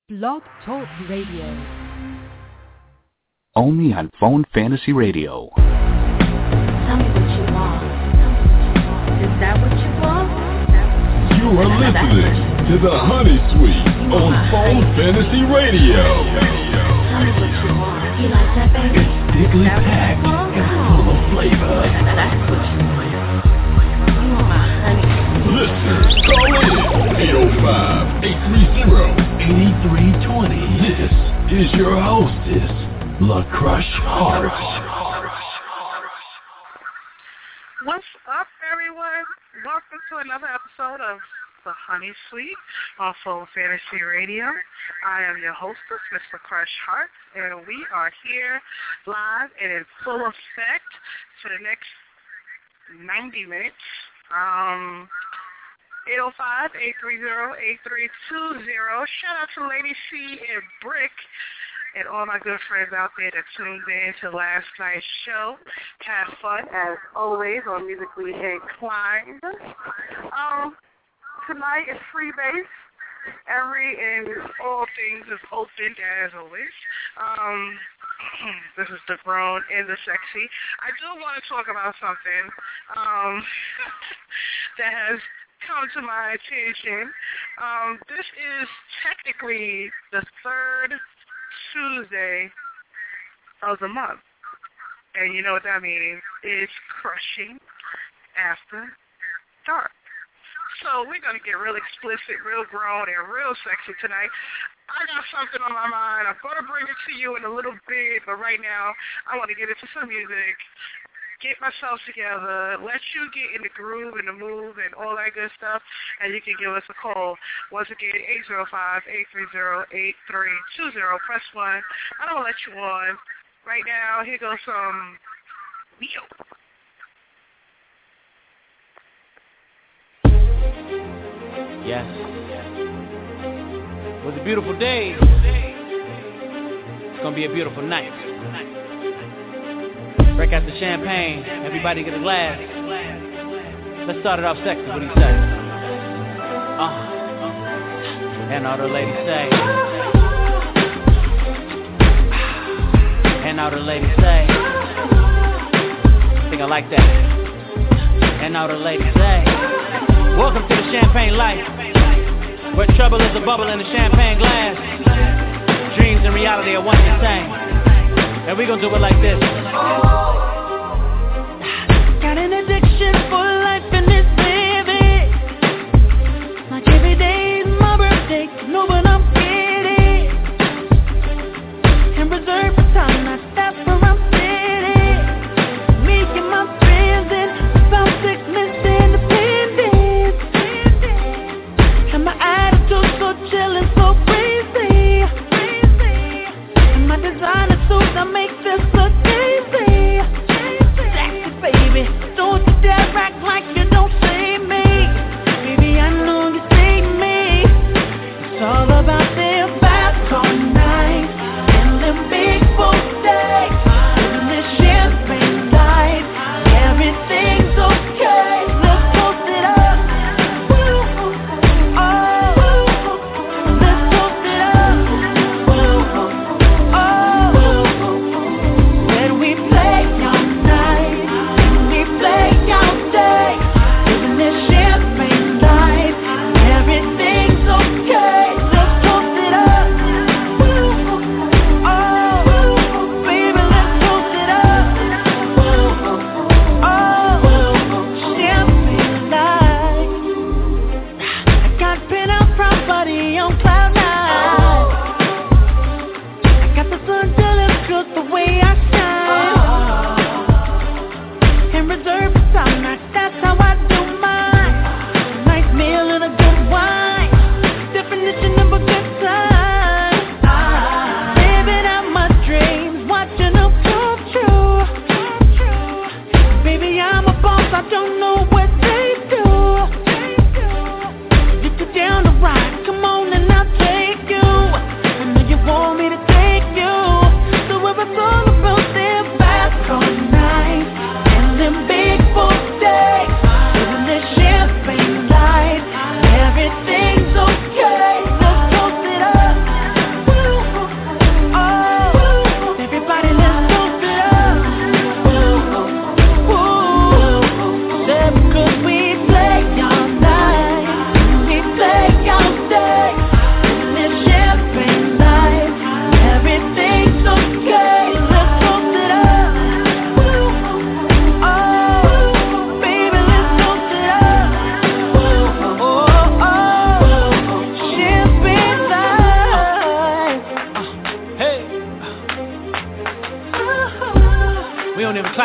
Blog Talk Radio. Only on Phone Fantasy Radio. Tell me what you want. Is that what you want? You are listening to the Honey Suite on Phone Fantasy Radio. Tell me what you want. You like that, baby? It's thickly packed and full of flavor. That's what you want. You want my honey. Listeners, call in 805-830-8320. This is your hostess, La Crush Heart. What's up, everyone? Welcome to another episode of The Honey Suite on Phone Fantasy Radio. I am your hostess, Mr. Crush Heart, and we are here live and in full effect for the next 90 minutes. 805-830-8320. Shout out to Lady C and Brick and all my good friends out there that tuned in to last night's show. Have fun, as always, on Musically Inclined. Tonight is free base. Every and all things is open, as always. This is the grown and the sexy. I do want to talk about something that has come to my attention. This is technically the third Tuesday of the month. And you know what that means? It's Crushing After Dark. So we're going to get real explicit, real grown, and real sexy tonight. I got something on my mind. I'm going to bring it to you in a little bit, but right now I want to get into some music, get myself together, let you get in the groove and the move and all that good stuff, and you can give us a call. Once again, 805-830-8320. Press 1. I don't let you on. Right now, here goes some Neo. Yes. It was a beautiful day. It's gonna be a beautiful night. Break out the champagne. Everybody get a glass. Let's start it off sexy. What do you say? And all the ladies say. And all the ladies say. I think I like that. And all the ladies say. Welcome to the champagne life, where trouble is a bubble in a champagne glass. Dreams and reality are one and the same. And we gonna do it like this. Got an addiction for life and it's vivid. Like every day is my birthday. No, but I'm kidding. And reserve the time I stop where I'm sitting. Me and my friends and about 6 minutes independent. And my attitude so chill and so breezy. And my designer suit that makes this look easy.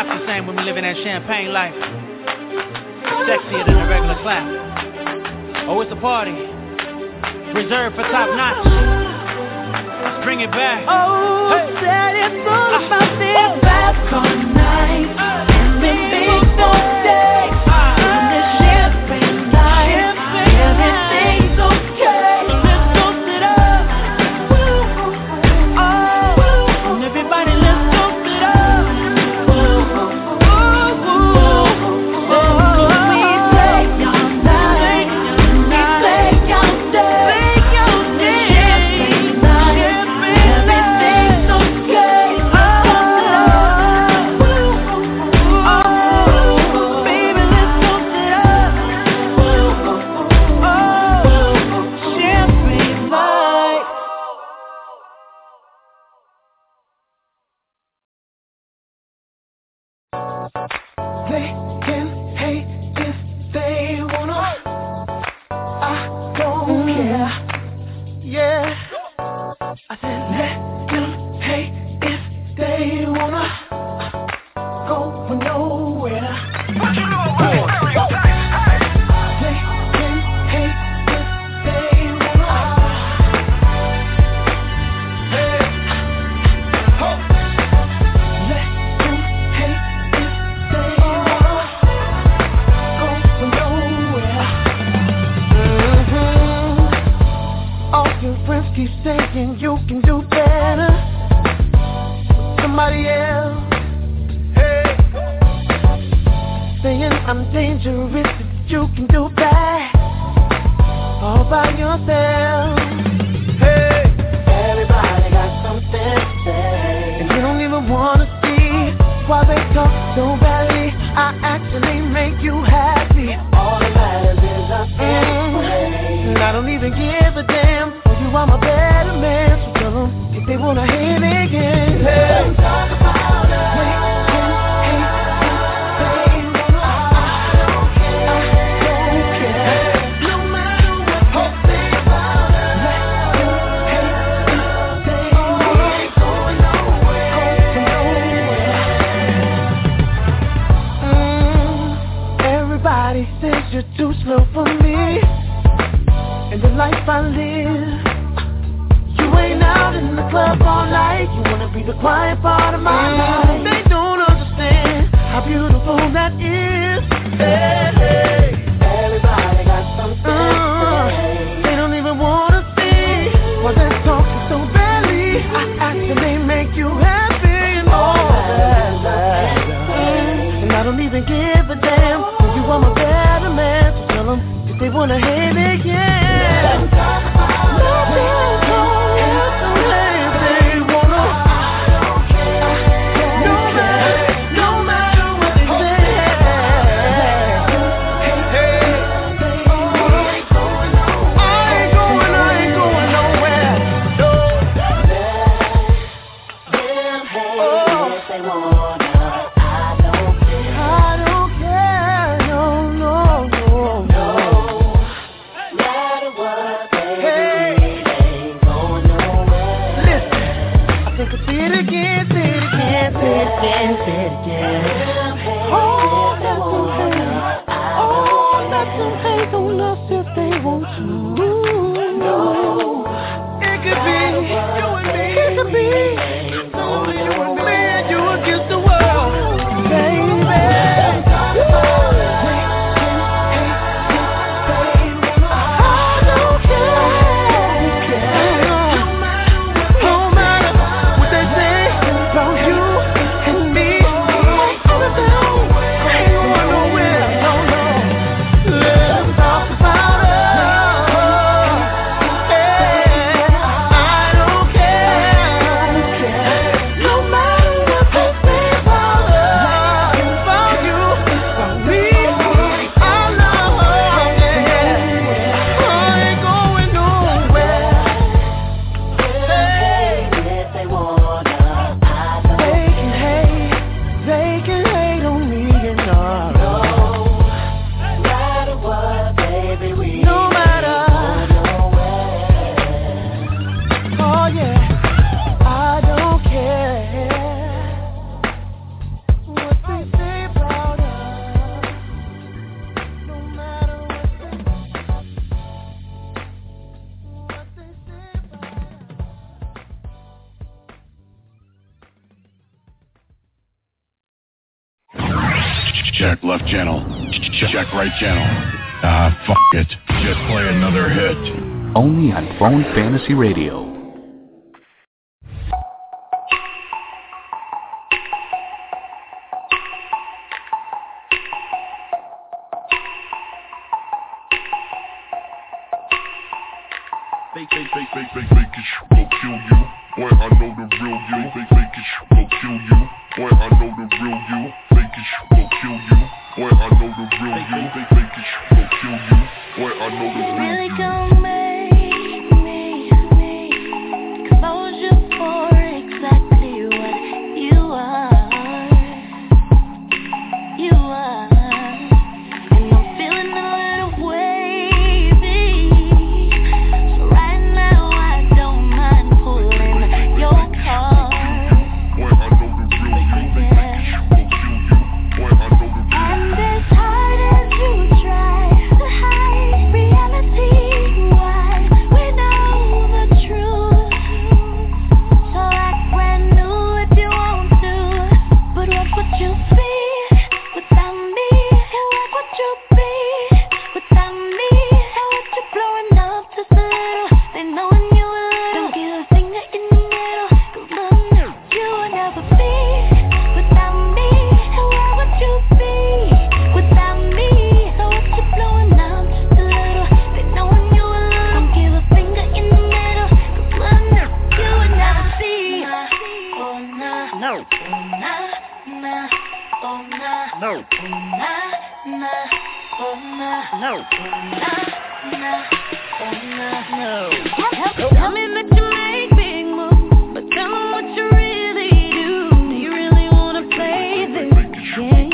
clap the same when we live in that champagne life. Sexier than a regular clap. Oh, it's a party reserved for top notch. Let's bring it back. Oh, hey. Said it's all about this back all night and the big mistakes in the champagne life. Everything's okay. So let's toast it up. Oh, and everybody, let's toast it up. Check left channel. Check right channel. Fuck it. Just play another hit. Only on Phone Fantasy Radio. Fake it, go kill you. Boy, I know the real you. Fake it, go kill you. Boy, I know the real you. Fake it, go kill you. Boy, I know the real you. Fake it, go kill you. Boy, I know the real you. Really gon' make me expose you for exactly what you are. You are. And I'm feeling a little wavy. So right now I don't mind pulling your card. Boy, I know the real you. Fake it, go kill you. Boy, I know the real you. And as hard as you try to hide reality, why we know the truth. So act brand new if you want to, but what would you be without me? What would you be without me? How would you blowing up just a little? They knowing you a little. Don't give a finger in the middle. 'Cause you would never be without me. And where would you be without me? How would you blowing up just a little? They knowing you a little. Don't give a finger in the middle. 'Cause you would never see. Oh nah, no. Oh nah, nah. Oh nah, no. Oh nah, nah. Oh nah, no. Oh nah, nah. Oh nah, no. Tell me that you make big moves, but tell me what you really do. Do you really wanna play this game?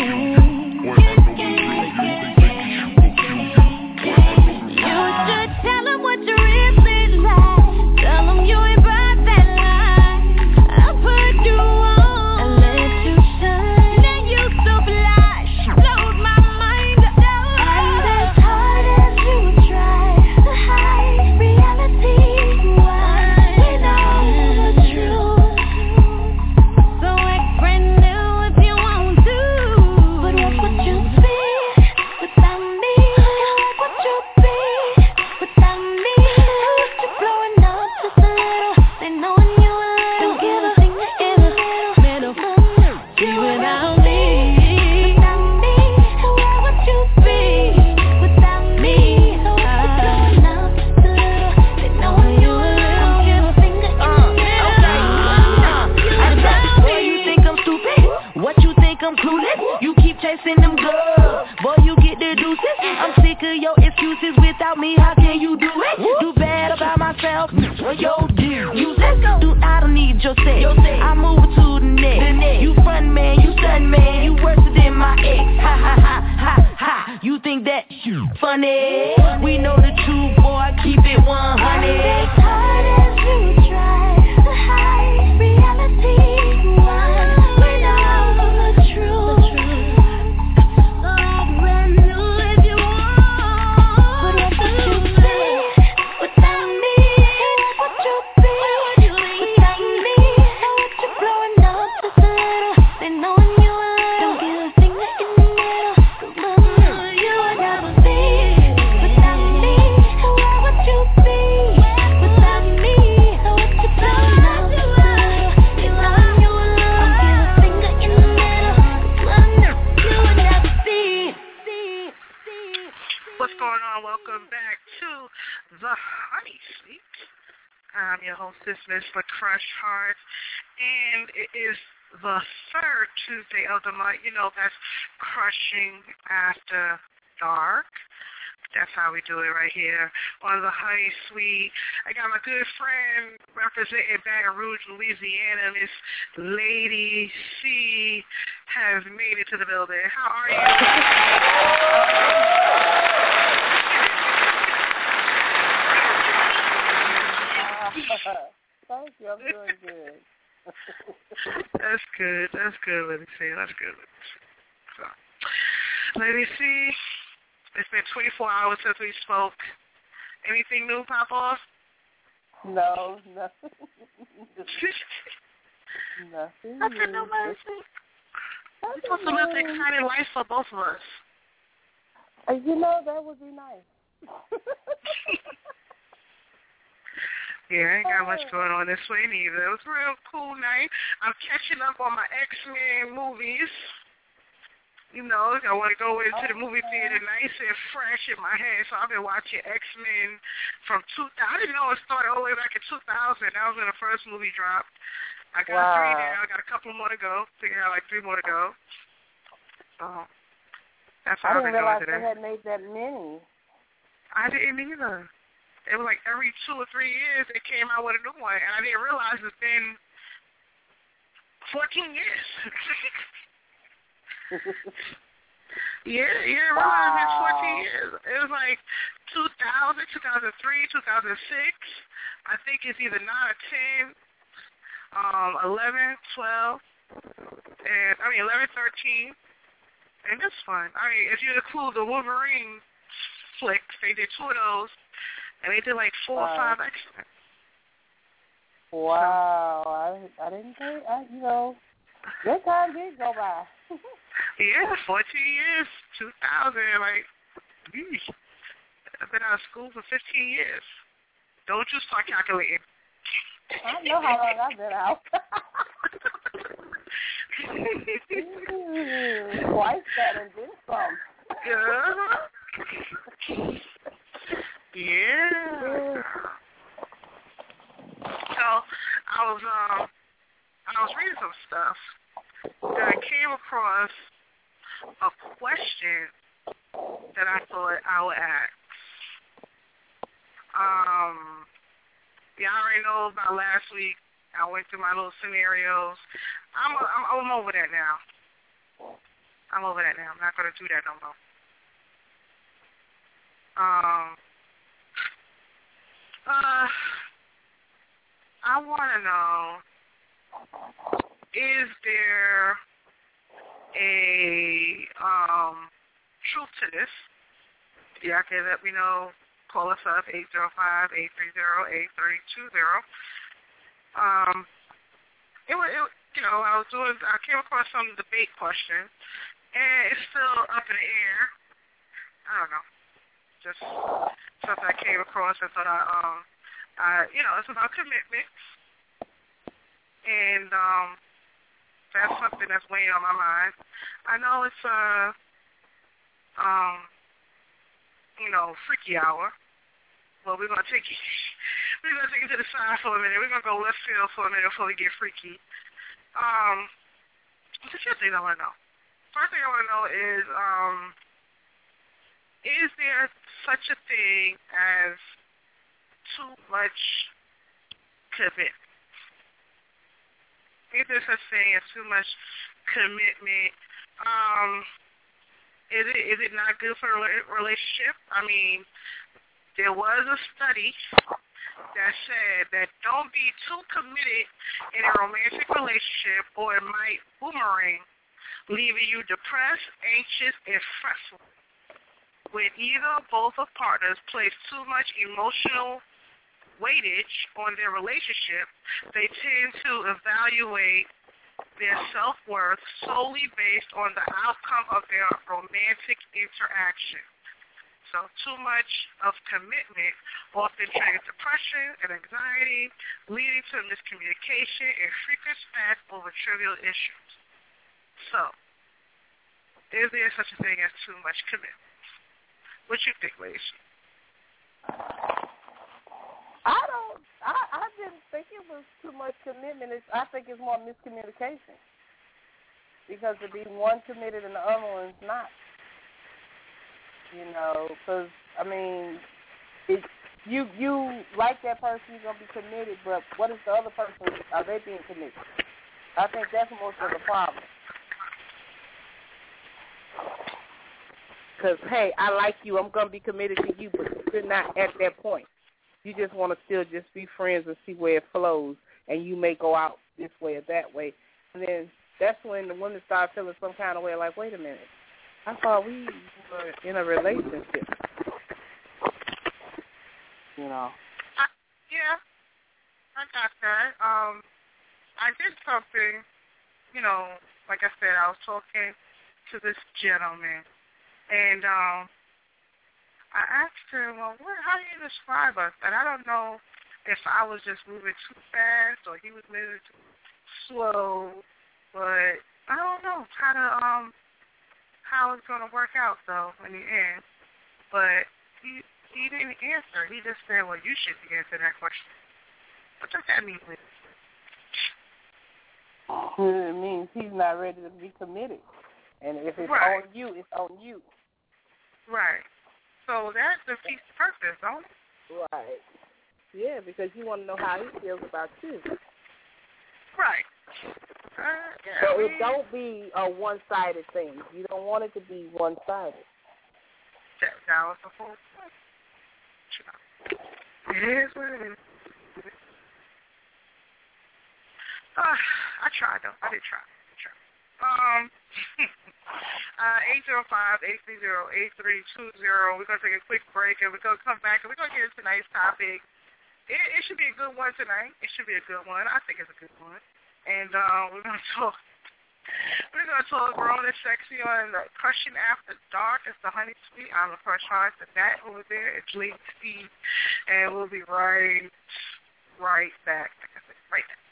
You should tell them what you really like. Tell them you ain't about that life. I'll put you on and let you shine. Then you so flash, blows my mind. And as hard as you try to hide reality, why we know the truth. So act brand new if you want to, but what would you be without me? What would you be without me? How would you blowing up just a little? They knowing you a little. Don't give a finger in the middle. Be without me. Without me. And where would you be without me? How would you blowing up just a little? They knowing you a little. Don't give a finger in the middle. Boy, you think I'm stupid? What you think I'm clueless? You keep chasing them girls, boy, you get the deuces. I'm sick of your excuses. Without me, how can you do it? Do bad about myself, well, yo, dear. Dude, I don't need your sex. I move to the next. You front man, you stun man, you worse than my ex. Ha ha ha ha ha. You think that you funny? We know the truth, boy. Keep it 100. As hard as you try to hide reality, why we know the truth. So act brand new if you want, but what would you be without me? What would you be without me? How would you blowing up just a little? They knowing you a little. Don't give a finger in the middle. 'Cause you would never be without me. And where would you be without me? How would you blowing up just a little? They knowing you a little. Don't give a finger in the middle. 'Cause you would never be. What's going on? Welcome back to the Honey Suite. I'm your hostess, Miss LaCrush Heart, and it is the third Tuesday of the month. You know, that's Crushing After Dark. That's how we do it right here on the Honey Suite. I got my good friend representing Baton Rouge, Louisiana, Miss Lady C has made it to the building. How are you? Thank you. I'm doing good. That's good. That's good, Lady C. That's good. So, Lady C, it's been 24 hours since we spoke. Anything new pop off? No, nothing. Nothing. Nothing new, Lady C. We're supposed to live the exciting life for both of us. That would be nice. Yeah, I ain't got much going on this way neither. It was a real cool night. I'm catching up on my X-Men movies. I want to go into the movie theater nice and fresh in my head. So I've been watching X-Men from 2000. I didn't know it started all the way back in 2000. That was when the first movie dropped. I got 3 now. I got a couple more to go. I got like 3 more to go. So that's how I've been doing today. I didn't realize they had made that many. I didn't either. It was like every 2 or 3 years they came out with a new one, and I didn't realize it's been 14 years. Yeah, I realized it's 14 years. It was like 2000, 2003, 2006. I think it's either 9 or 10, 11, 12, and 11, 13, and that's fun. I mean, if you include the Wolverine flicks, they did 2 of those. And they did like 4 or 5 X-Men. Wow. I didn't think, that time did go by. Yeah, 14 years, 2000, like, I've been out of school for 15 years. Don't you start calculating. I know how long I've been out. Twice that and then some. Yeah. So I was reading some stuff and I came across a question that I thought I would ask. Y'all already know about last week. I went through my little scenarios. I'm over that now. I'm over that now. I'm not going to do that no more. I want to know, is there a truth to this? Y'all can let me know. Call us up, 805-830-8320. I came across some debate questions, and it's still up in the air. I don't know. Just something I came across and thought it's about commitment. And that's something that's weighing on my mind. I know it's freaky hour. Well, we're gonna take it to the side for a minute. We're gonna go left field for a minute before we get freaky. There's a few things I want to know. First thing I want to know is there such a thing as too much commitment? Is there such a thing as too much commitment? Is it not good for a relationship? I mean, there was a study that said that don't be too committed in a romantic relationship or it might boomerang, leaving you depressed, anxious, and fretful. When either or both of partners place too much emotional weightage on their relationship, they tend to evaluate their self-worth solely based on the outcome of their romantic interaction. So too much of commitment often triggers depression and anxiety, leading to miscommunication and frequent spat over trivial issues. So, is there such a thing as too much commitment? What you think, ladies? I didn't think it was too much commitment. I think it's more miscommunication. Because to be one committed and the other one's not. Because, I mean, if you like that person, you're going to be committed, but what is the other person? Are they being committed? I think that's most of the problem. Because, hey, I like you. I'm going to be committed to you, but you're not at that point. You just want to still just be friends and see where it flows, and you may go out this way or that way. And then that's when the women start feeling some kind of way, like, wait a minute. I thought we were in a relationship. Yeah, I got that. I did something you know, like I said, I was talking to this gentleman, and I asked him, well, how do you describe us? And I don't know if I was just moving too fast or he was moving too slow, but I don't know how it's going to work out, though, in the end. But he didn't answer. He just said, well, you should answer that question. What does that mean, please? It means he's not ready to be committed. And if it's right. on you, it's on you. Right. So that defeats the purpose, don't it? Right. Yeah, because you want to know how he feels about you. Right. So it don't be a one-sided thing. You don't want it to be one-sided. That was the whole point. It is what it is. I tried, though. I did try. 805-830-8320. We're going to take a quick break, and we're going to come back, and we're going to get into tonight's topic. It should be a good one tonight. It should be a good one. I think it's a good one. And we're going to talk. We're going to talk grown and sexy on the Crushing After Dark. It's the Honey Sweet. I'm the Crush Heart. The that over there is Lady Steve. And we'll be right back. Like I said, right back.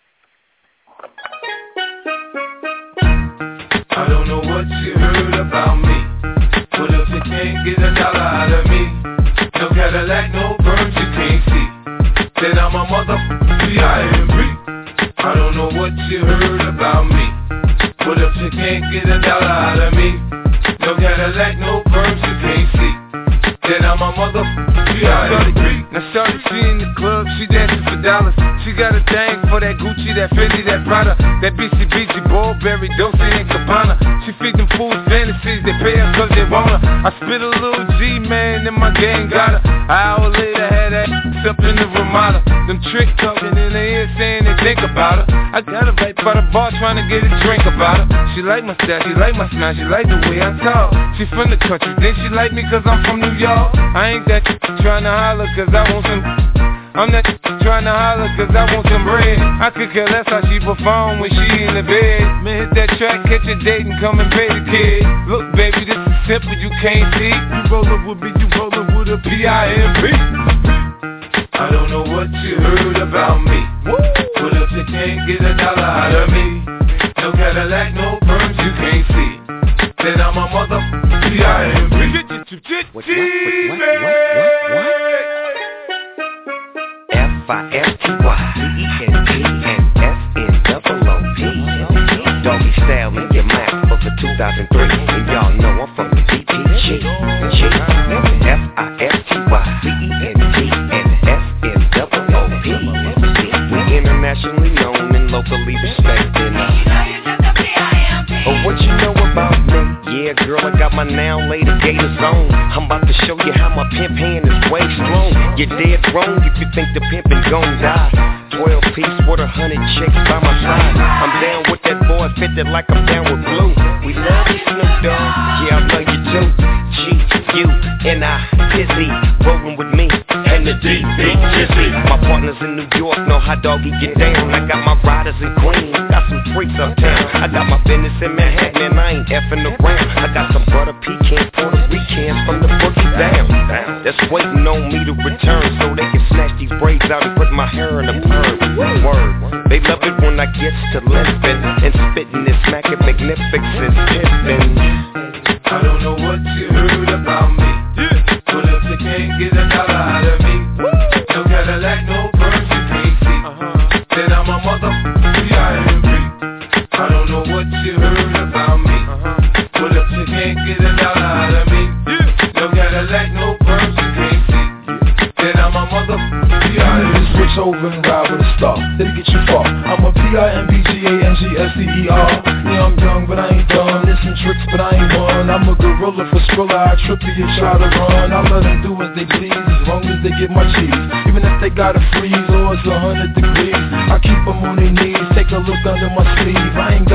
I don't know what you heard about me, but if you can't get $1 out of me, no Cadillac, no perms you can't see, then I'm a P.I.M.P. I don't know what you heard about me, but if you can't get $1 out of me, no Cadillac, no perms you can't see, then I'm a P.I.M.P. Now shorty, she in the club, she dancing for dollars. She got a thing for that Gucci, that Fendi, that Prada, that BCBG, Burberry, Dolce and Gabbana. She feed them fools fantasies, they pay her cause they want her. I spit a little G, man, and my gang got her. An hour later, had that up in the Ramada. Them trick talking in her ear saying they think about her. I got her right by the bar trying to get a drink about her. She like my style, she like my smile, she like the way I talk. She from the country, then she like me cause I'm from New York. I ain't that trying to holler cause I want some. I'm not trying to holler cause I want some bread. I could care less how she perform when she in the bed. Man, hit that track, catch a date and come and pay the kid. Look baby, this is simple, you can't see. You rollin' with me, you rollin' with a P.I.M.P. I don't know what you heard about me, but if you can't get $1 out of me, no Cadillac, no perms you can't see, then I'm a P.I.M.P. What? F-I-S-T-Y-D-E-N-T-N-S-N-O-O-P. Doggy style in your mouth for 2003, and y'all know I'm from the DPG. F-I-S-T-Y-D-E-N-T-N-S-N-O-O-P. We internationally known and locally respected. Oh, what you know about me? Yeah, girl, I got my now later gators on. I'm about to show you how my pimp hand is way strong. You're dead wrong if you think the pimpin' gon' die. 12-piece with 100 chicks by my side. I'm down with that boy, fitted like I'm down with Blue. We love you, Snoop Dogg. Yeah, I love you too. G-U-N-I, Dizzy, rollin' with me and the D-Big Jizzy. My partners in New York know how doggy get down. I got my riders in Queens, got some freaks uptown. I got my business in Manhattan and I ain't effing around. I got some butter pecan Puerto Ricans from the boogie down. That's waiting on me to return so they can snatch these braids out and put my hair in a perm. Word, they love it when I gets to limpin' and spittin' this smackin' magnificent pimpin'. I don't know what you heard about me, but if you can't get $1 out of me, no Cadillac, no perms you can't see, then I'm a P.I.M.P. I don't know what you heard about me, but if you can't get $1 out of me, no Cadillac, no perms you can't see, then I'm a P.I.M.P. Switch over and ride with a star, that'll get you far. I'm a P.I.M.P.G.A.N.G.S.T.E.R. Yeah, I'm young, but I ain't dumb. There's some tricks, but I ain't one. I'm a gorilla for Skrilla, I trip you and try to run. I let them do as they please, as long as they get my cheese. Even if they gotta freeze or it's 100 degrees, I keep them on their knees, take a look under my sleeve. I ain't got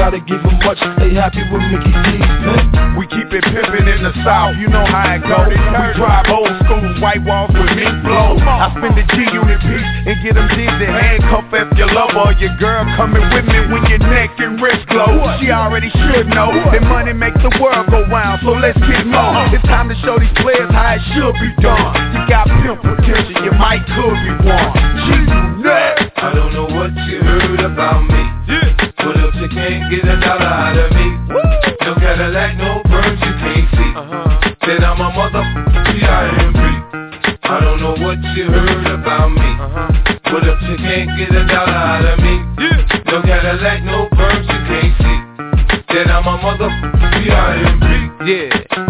gotta give them much, they happy with Mickey D's, man. We keep it pimpin' in the South, you know how it go. We drive old school, white walls with mink flow. I spend the G-Unit piece and get them dizzy. Handcuff if your lover or your girl coming with me when your neck and wrist glow. She already should know that money makes the world go round, so let's get more. It's time to show these players how it should be done. You got pimp potential, you might could be one. G-Unit. I don't know what you heard about me. But if you can't get $1 out of me, no Cadillac, no birds you can't see. Said I'm a motherfucker, P.I.M.P. I don't know what you heard about me. But if you can't get $1 out of me, no Cadillac, no birds you can't see. Said I'm a motherfucker, P.I.M.P. Yeah.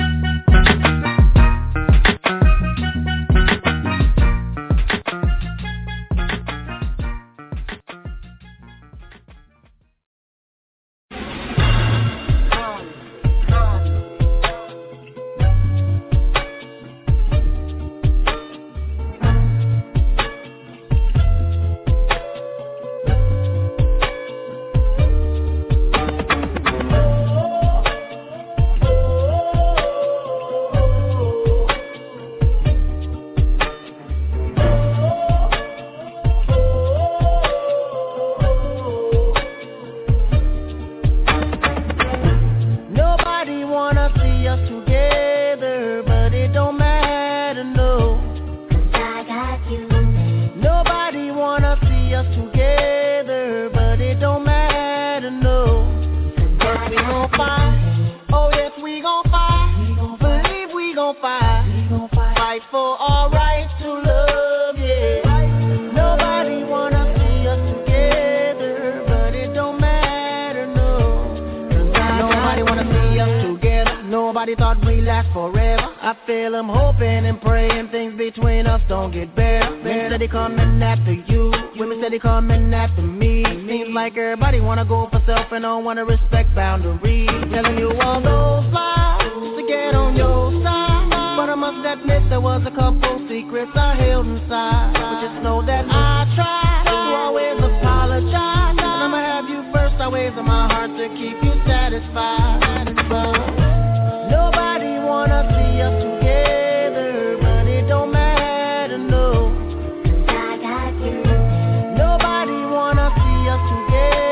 Wanna respect boundaries, telling you all those lies to get on your side. But I must admit there was a couple secrets I held inside. But just know that I tried to always apologize. And I'ma have you first always in my heart to keep you satisfied. Nobody wanna see us together, but it don't matter, no. I got you. Nobody wanna see us together.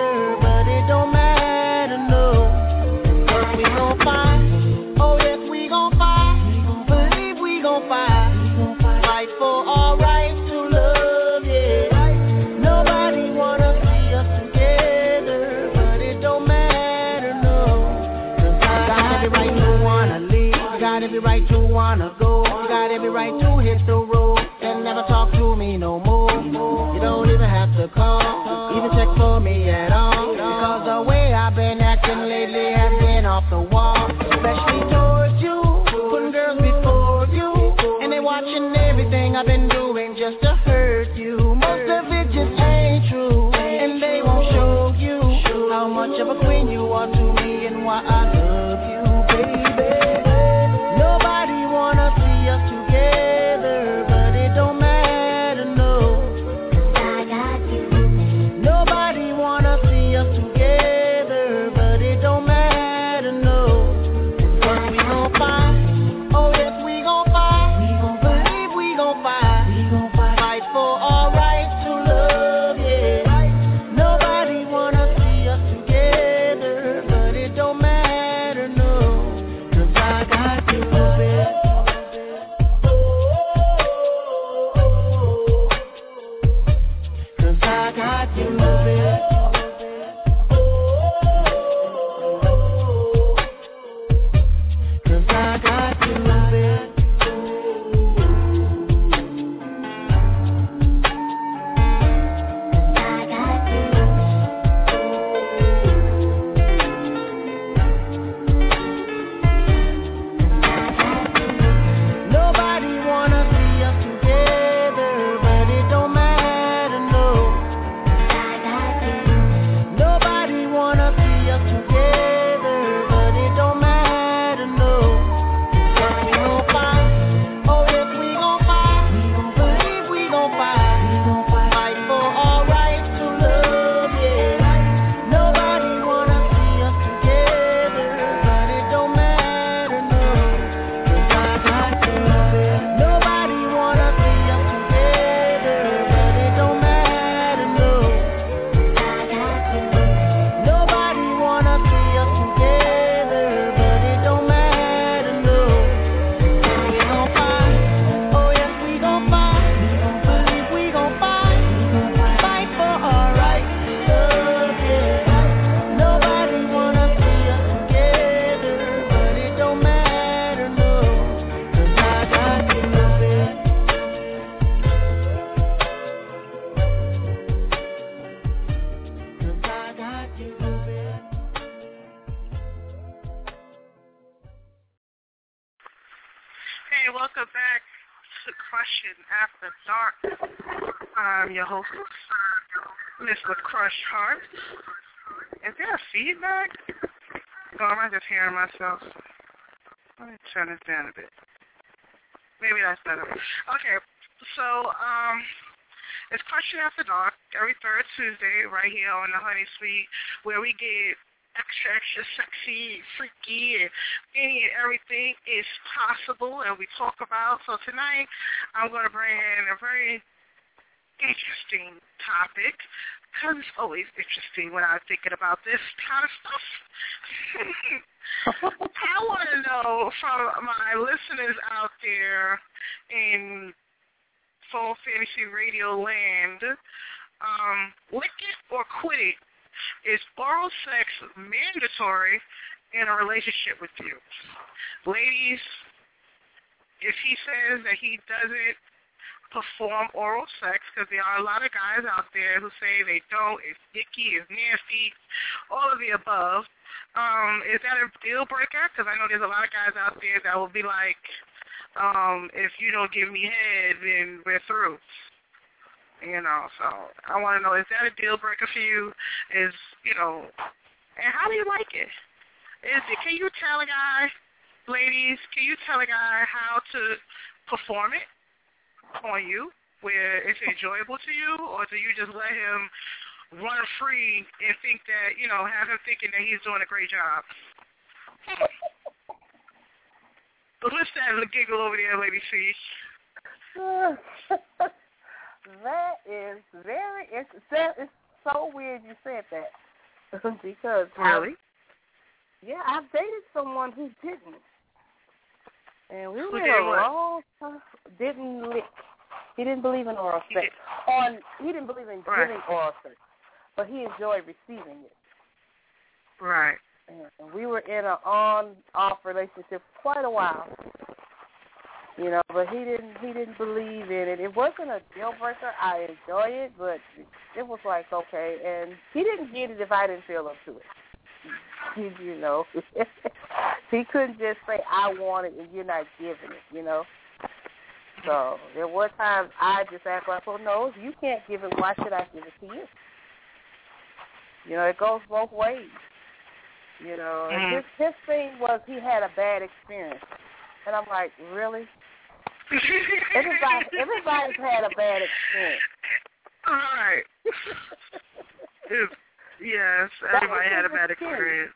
Every right to wanna go, you got every right to hit the road and never talk to me no more. You don't even have to call, even check for me at all, because the way I've been acting lately has been off the wall. Especially towards you, putting girls before you, and they watching everything I've been doing just to hurt you. Most of it just ain't true, and they won't show you how much of a queen you are to me and why I love you, baby. Nobody wanna see us together, but it don't matter, no. I got you. Nobody wanna see Crushing After Dark. I'm your host, Miss LaCrush Hart. Is there feedback? Oh, am I just hearing myself? Let me turn this down a bit. Maybe that's better. Okay, so it's Crushing After Dark every third Tuesday right here on the Honey Suite, where we get extra sexy, freaky, and any and everything is possible, and we talk about. So tonight, I'm going to bring in a very interesting topic, because it's always interesting when I'm thinking about this kind of stuff. I want to know from my listeners out there in Phone Fantasy Radio land, lick it or quit it. Is oral sex mandatory in a relationship with you? Ladies, if he says that he doesn't perform oral sex, because there are a lot of guys out there who say they don't, it's icky, it's nasty, all of the above, is that a deal breaker? Because I know there's a lot of guys out there that will be like, if you don't give me head, then we're through. You know, so I want to know, is that a deal breaker for you? And how do you like it? Can you tell a guy, ladies, can you tell a guy how to perform it on you, where it's enjoyable to you, or do you just let him run free and think that, have him thinking that he's doing a great job? But what's that giggle over there, Lady C? That is very interesting. It's so weird you said that. Because really? I've dated someone who didn't. And we were a long time. Didn't lick. He didn't believe in oral sex. He didn't believe in giving oral sex. But he enjoyed receiving it. Right. And we were in an on-off relationship for quite a while. But he didn't believe in it. It wasn't a deal breaker. I enjoy it, but it was like, okay. And he didn't get it if I didn't feel up to it. He couldn't just say, I want it, and you're not giving it, So there were times I just asked myself, no, if you can't give it, why should I give it to you? It goes both ways. And his thing was he had a bad experience. And I'm like, really? Everybody's had a bad experience. All right. Yes, everybody had a bad experience.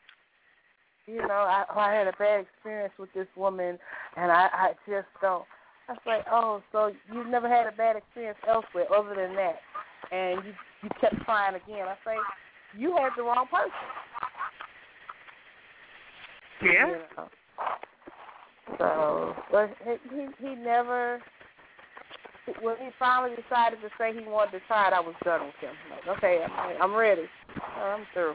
I had a bad experience with this woman, and I just don't. I was like, oh, so you've never had a bad experience elsewhere other than that, and you kept trying again. I say, you had the wrong person. Yeah. So, but he never. When he finally decided to say he wanted to try it, I was done with him. Like, okay, I'm ready. I'm through.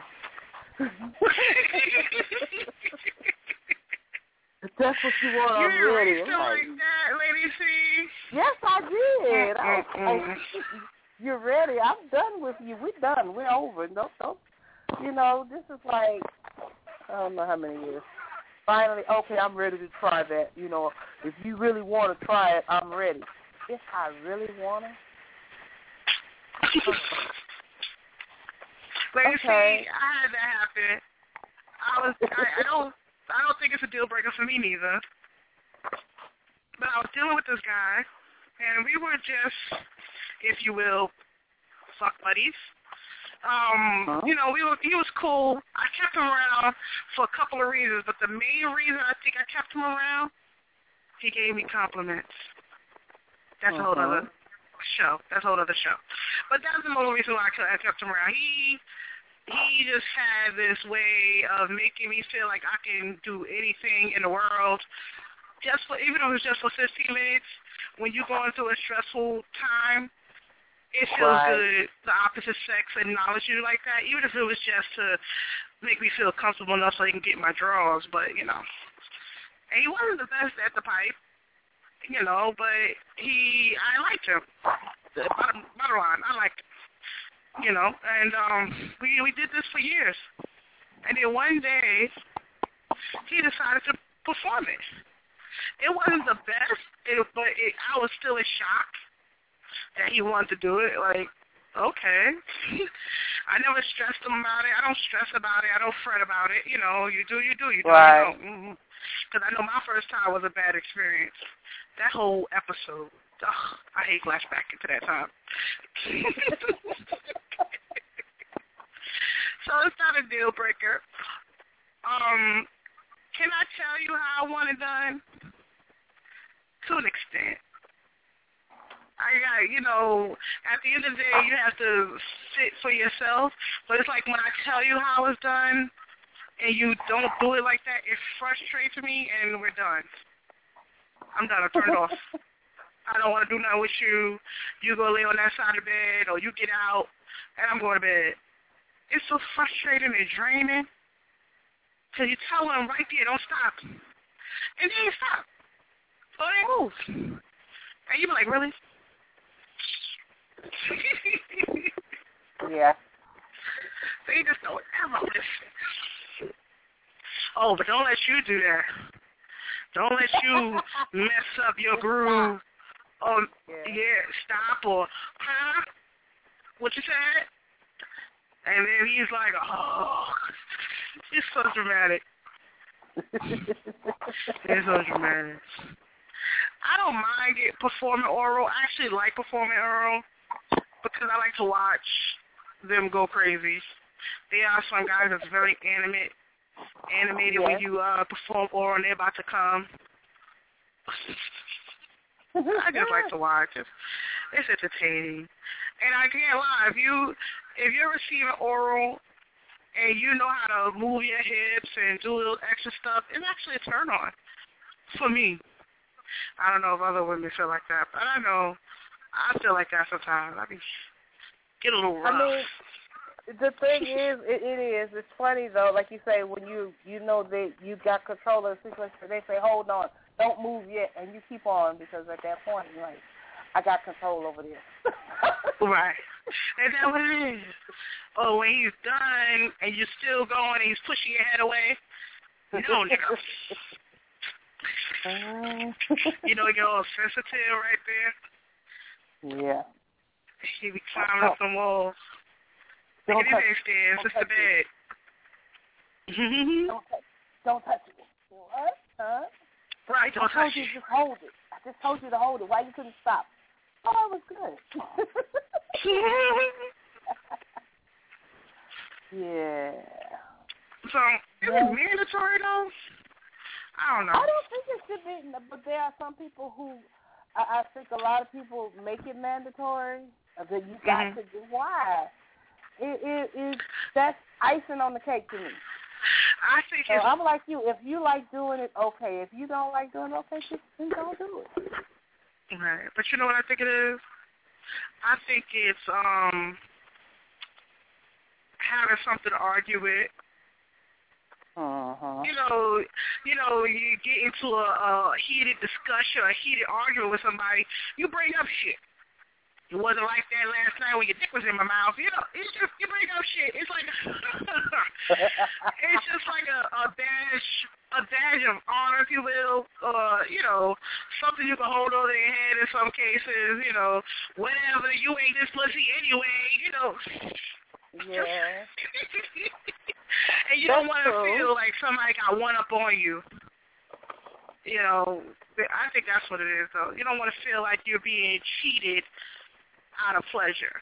If that's what you want, I'm ready. You still like that, Lady C? Yes, I did. You're ready. I'm done with you. We're done. We're over. No. This is like, I don't know how many years. Finally, okay, I'm ready to try that. If you really want to try it, I'm ready. If I really want to. Lady C, I had that happen. I don't think it's a deal breaker for me neither. But I was dealing with this guy, and we were just, if you will, fuck buddies. He was cool. I kept him around for a couple of reasons, but the main reason I think I kept him around, he gave me compliments. That's a whole other show. But that's the only reason why I kept him around. He just had this way of making me feel like I can do anything in the world, even if it was just for 15 minutes. When you're going through a stressful time, it feels good, the opposite sex acknowledge you like that, even if it was just to make me feel comfortable enough so he can get my drawers. But, And he wasn't the best at the pipe, but I liked him. The bottom line, I liked him. And we did this for years. And then one day, he decided to perform it. It wasn't the best, but I was still in shock that he wanted to do it. Like, okay. I never stressed him about it. I don't stress about it. I don't fret about it. You know, you do. Right. Because I know my first time was a bad experience. That whole episode. I hate flashbacking to that time. So it's not a deal breaker. Can I tell you how I want it done? To an extent. I got, at the end of the day, you have to sit for yourself. But it's like when I tell you how it's done and you don't do it like that, it frustrates me and we're done. I'm done. I turn it off. I don't want to do nothing with you. You go lay on that side of the bed or you get out and I'm going to bed. It's so frustrating and draining because you tell them right there, don't stop. And they ain't stop. So they move. And you be like, really? Yeah. They just don't ever listen. Oh, but don't let you do that. Don't let you mess up your groove. Oh, yeah, stop or, huh? What you said? And then he's like, oh, it's so dramatic. It's so dramatic. I don't mind performing oral. I actually like performing oral because I like to watch them go crazy. There are some guys that's very animated when you perform oral and they're about to come. I just like to watch it. It's entertaining. And I can't lie, if you're receiving oral and you know how to move your hips and do a little extra stuff, it's actually a turn on for me. I don't know if other women feel like that, but I know I feel like that sometimes. I get a little rough. I mean, the thing is, it's funny though, like you say, when you know that you got control of the situation, they say, hold on, don't move yet, and you keep on because at that point, you're like, I got control over this. Right. Is that what it is? Or when he's done and you're still going and he's pushing your head away, no, nigga. You know, you're all sensitive right there. Yeah. He be climbing up some walls. Look at his stairs. It's the bed. Don't touch it. What? Huh? Right, don't touch it. Just hold it. I just told you to hold it. Why you couldn't stop? Oh, it was good. Yeah. So, is it mandatory, though? I don't know. I don't think it should be, but there are some people who, I think a lot of people make it mandatory, that you got to do. Why? That's icing on the cake to me. I think so I'm like you. If you like doing it, okay. If you don't like doing it, okay, just don't do it. Right. But you know what I think it is? I think it's having something to argue with. Uh-huh. You know, you get into a heated discussion, a heated argument with somebody, you bring up shit. It wasn't like that last night when your dick was in my mouth. You know, it's just, you bring up shit. It's like, it's just like a badge of honor, if you will, something you can hold over your head in some cases, whatever, you ain't this pussy anyway, Yeah. And you don't want to feel like somebody got one up on you. I think that's what it is, though. You don't want to feel like you're being cheated out of pleasure.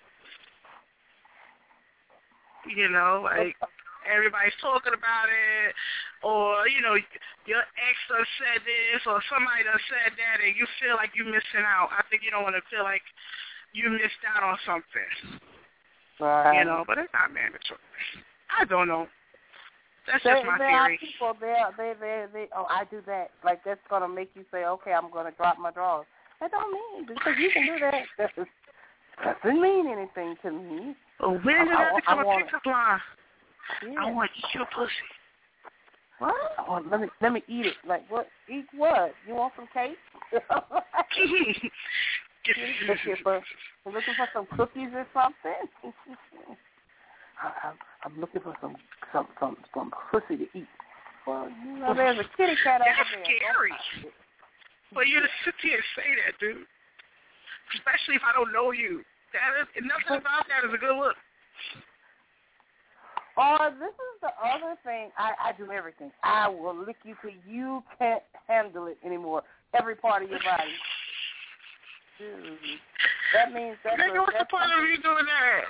Like everybody's talking about it, or, your ex done said this, or somebody done said that, and you feel like you're missing out. I think you don't want to feel like you missed out on something. Right. But it's not mandatory. I don't know. That's just my theory. There are people, I do that. Like, that's going to make you say, okay, I'm going to drop my drawers. That don't mean, because you can do that. Doesn't mean anything to me. Well, when did that become a pickup line? Yeah. I want to eat your pussy. What? Let me eat it. Like, what? Eat what? You want some cake? Looking for some cookies or something? I'm looking for some pussy to eat. Well, there's a kitty cat over there. That's scary. for you to sit here and say that, dude. Especially if I don't know you. Nothing about that is a good look. This is the other thing. I do everything. I will lick you till you can't handle it anymore. Every part of your body. Dude, that means that's what's the point of you doing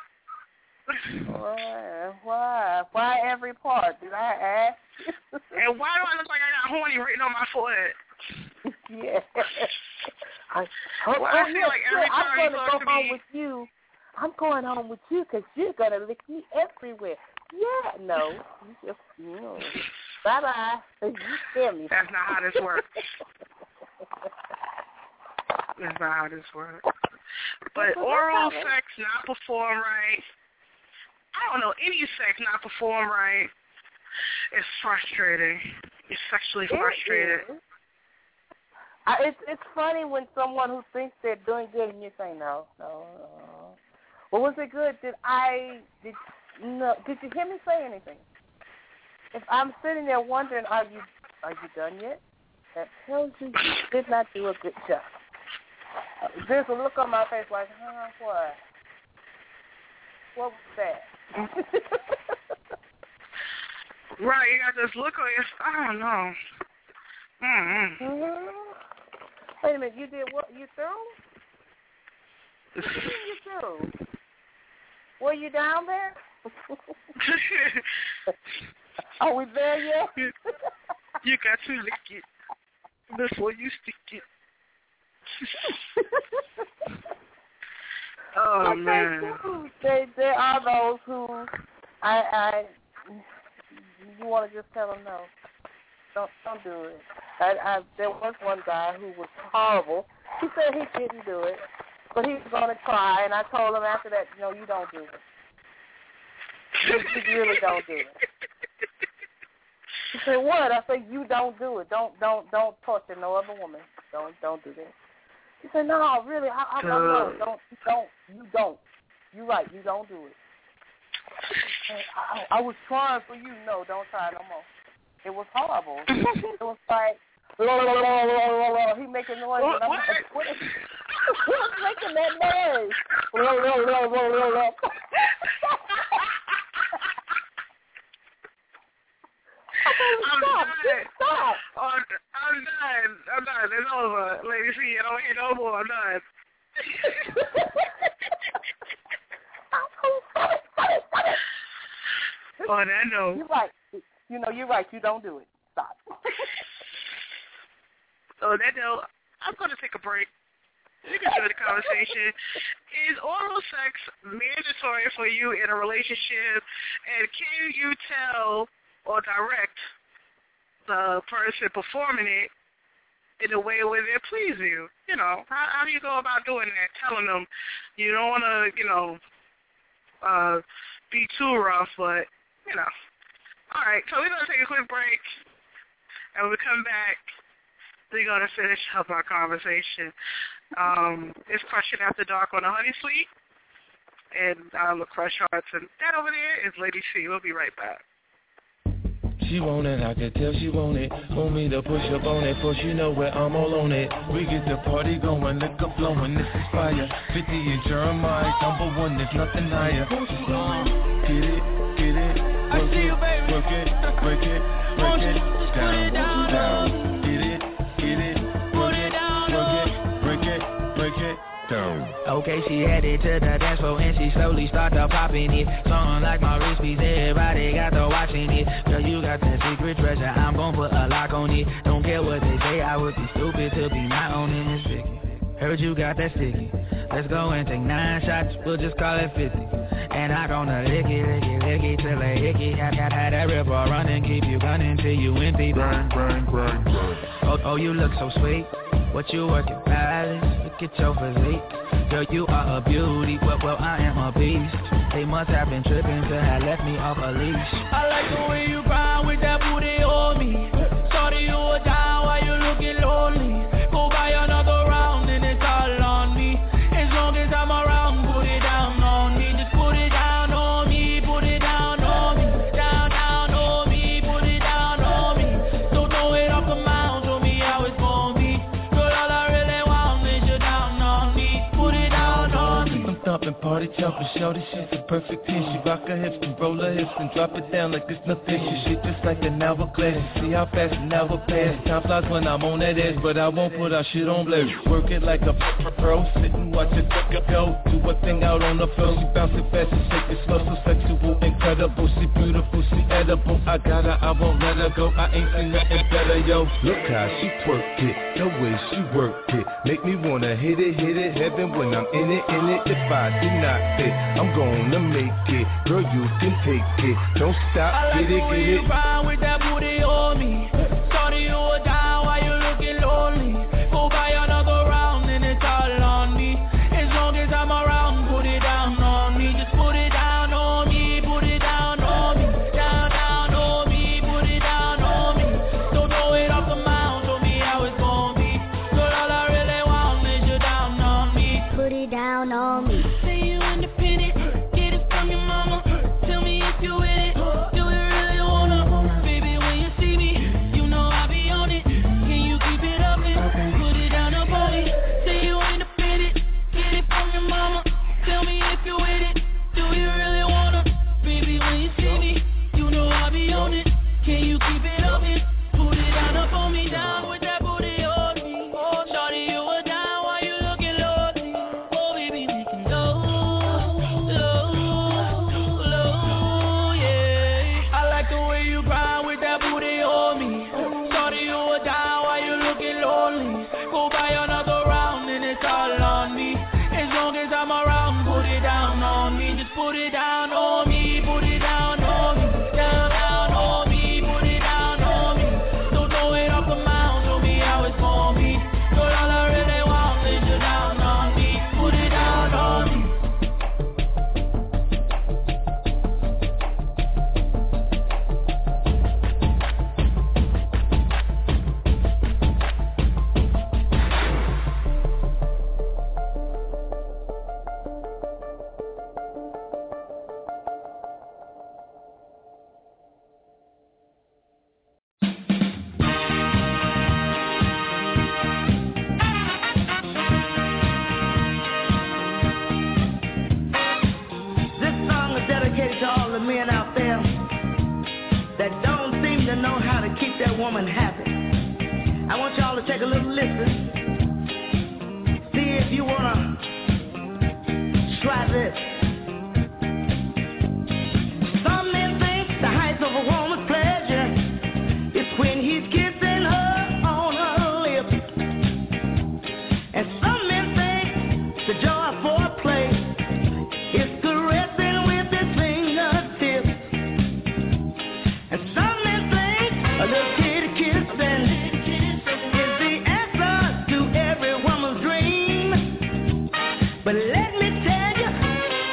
that? Why every part? Did I ask? And why do I look like I got horny written on my forehead? Yeah. I feel like every time you talk to me, I'm going home with you because you're going to lick me everywhere. Yeah, no. You just, bye-bye. You scare me. That's not how this works. That's not how this works. But oral sex not performed right. I don't know, any sex not performed right is frustrating. You're sexually frustrated. It's funny when someone who thinks they're doing good and you say no. Well, was it good? Did you hear me say anything? If I'm sitting there wondering, are you done yet? That tells you did not do a good job. There's a look on my face like, what? What was that? Right, you got this look on your face. I don't know. Wait a minute, you did what? You through? What do you mean you through? Were you down there? Are we there yet? You got to lick it before you stick it. Oh, man. There are those who you want to just tell them no. Don't do it. There was one guy who was horrible. He said he didn't do it, but he was going to try, and I told him after that, no, you don't do it. You really don't do it. He said, what? I said, you don't do it. Don't torture no other woman. Don't do that. He said, no, really, I don't. You don't. You're right, you don't do it. I was trying for you. No, don't try no more. It was horrible. It was like, he making noise. And I'm like, what is making that noise? Stop. I'm done. It's over. Lady C, I don't hear no more. I'm done. On that note. You're right. You're right. You don't do it. Stop. On that note, I'm going to take a break. We can do the conversation. Is oral sex mandatory for you in a relationship? And can you tell or direct the person performing it in a way where they please you? How do you go about doing that? Telling them you don't want to, be too rough, but, All right, so we're going to take a quick break, and when we come back, we're going to finish up our conversation. It's Crushing After Dark on the Honey Suite, and I'm the Crush Hearts, and that over there is Lady C. We'll be right back. She want it, I can tell she want it. Want me to push up on it, for she know where I'm all on it. We get the party going, liquor flowing, this is fire. 50 and Jeremiah, number one, there's nothing higher. Get it, I see you, baby. Work it, break it, down. Get it, put it down, break it, down. Okay, she headed to the dance floor and she slowly started popping it. Song like my wrist piece, everybody got to watching it. Girl, you got that secret treasure, I'm gon' put a lock on it. Don't care what they say, I would be stupid to be not owning this sticky. Heard you got that sticky. Let's go and take 9 shots, we'll just call it 50. And I gonna lick it till I hick it. Had that river running, keep you running till you empty. Bang. Oh, you look so sweet. What you working, palace? Look at your physique. Girl, you are a beauty, well, I am a beast. They must have been tripping to have left me off a leash. I like the way you grind with that booty on me. Sorry you were down while you looking lonely. Go buy another round and it's all on me. As long as I'm around, put it down on me. Just put it down on me, put it down on me. Down on me, put it down on me. So throw it off the mound, show me how it's gonna be. Girl, I party jumping, shorty, she's a perfect 10. She rock her hips and roll her hips and drop it down like it's nothing. She shit just like an hourglass. See how fast an hour pass. Time flies when I'm on that ass, but I won't put our shit on blast. Work it like a pro, sit and watch it go. Do a thing out on the floor. She bounce it fast and shake it slow, so sexual, incredible. She beautiful, she edible. I got her, I won't let her go. I ain't seen nothing better, yo. Look how she twerk it, the way she worked it, make me wanna hit it, heaven when I'm in it. If I deny it, I'm gonna make it. Girl, you can take it, don't stop, I like get the way it. You ride with that booty on me. Started you were down while you looking lonely. Go buy another round and it's all on me. As long as I'm around, put it down on me. Just put it down on me, put it down on me. Down on me, put it down on me. Don't throw it off the mound, show me how it's gonna be. Girl, all I really want is you down on me. Put it down on me. Say you independent, get it from your mama. Tell me if you with it, do you really wanna? Baby, when you see me, you know I be on it. Can you keep it up and put it down on me? Say you independent, get it from your mama. Tell me if you with it, do you really wanna? Baby, when you see me, you know I be on it. Can you keep it up and put it down up on me? Down with that booty on me. Oh, shawty, you were down while you looking lonely. Oh, baby, we can go low, yeah. I like the way you grind with that booty on me. Shawty, you were down while you looking lonely. Go buy another round and it's all on me. As long as I'm around, put it down on me. Just put it down on me, put it down on me. Down on me, put it down on me. Don't throw it off the mound, show me how it's gonna be. Girl, all I really want is you down on me. Put it down on me. This song is dedicated to all the men out there that don't seem to know how to keep their woman happy. I want y'all to take a little listen. See if you wanna try this. Some men think the height of a woman's pleasure is when he's kissing her on her lips. And some men think the joy of foreplay is caressing with his fingertips. And some men think a little kitty kissing is the answer to every woman's dream. But let me tell you,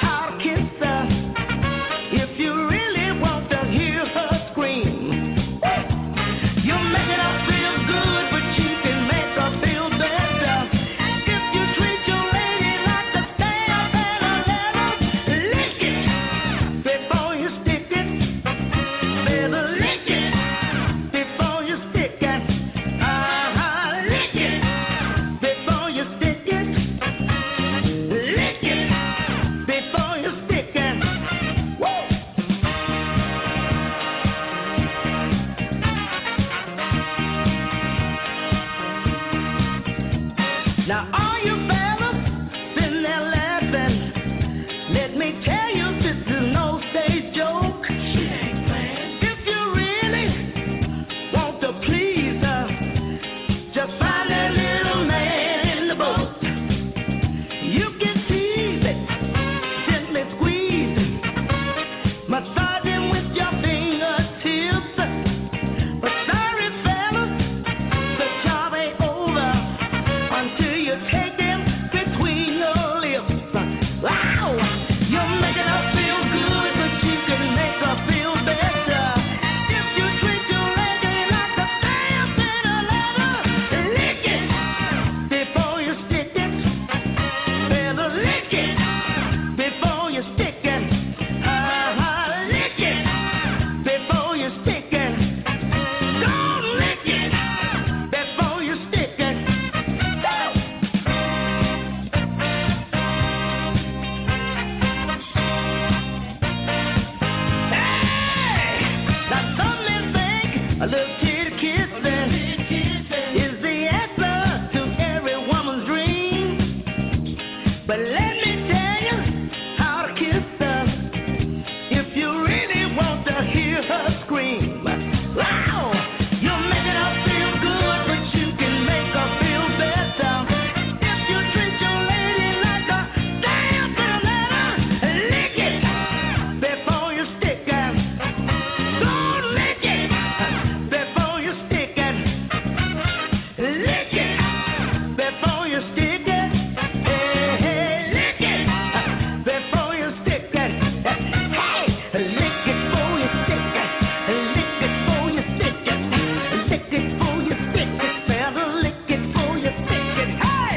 A little kitty kissing is the answer to every woman's dream. But let me tell you how to kiss her if you really want to hear her scream. Wow! You're making her feel good, but you can make her feel better if you treat your lady like a damn banana. Lick it before you stick it. Go lick it before you stick it. Lick it before you stick it. Hey, lick it before you stick it. Hey, lick it before you stick it. Lick it before you stick it. Lick it before you stick it. Better lick it before you stick it. Hey!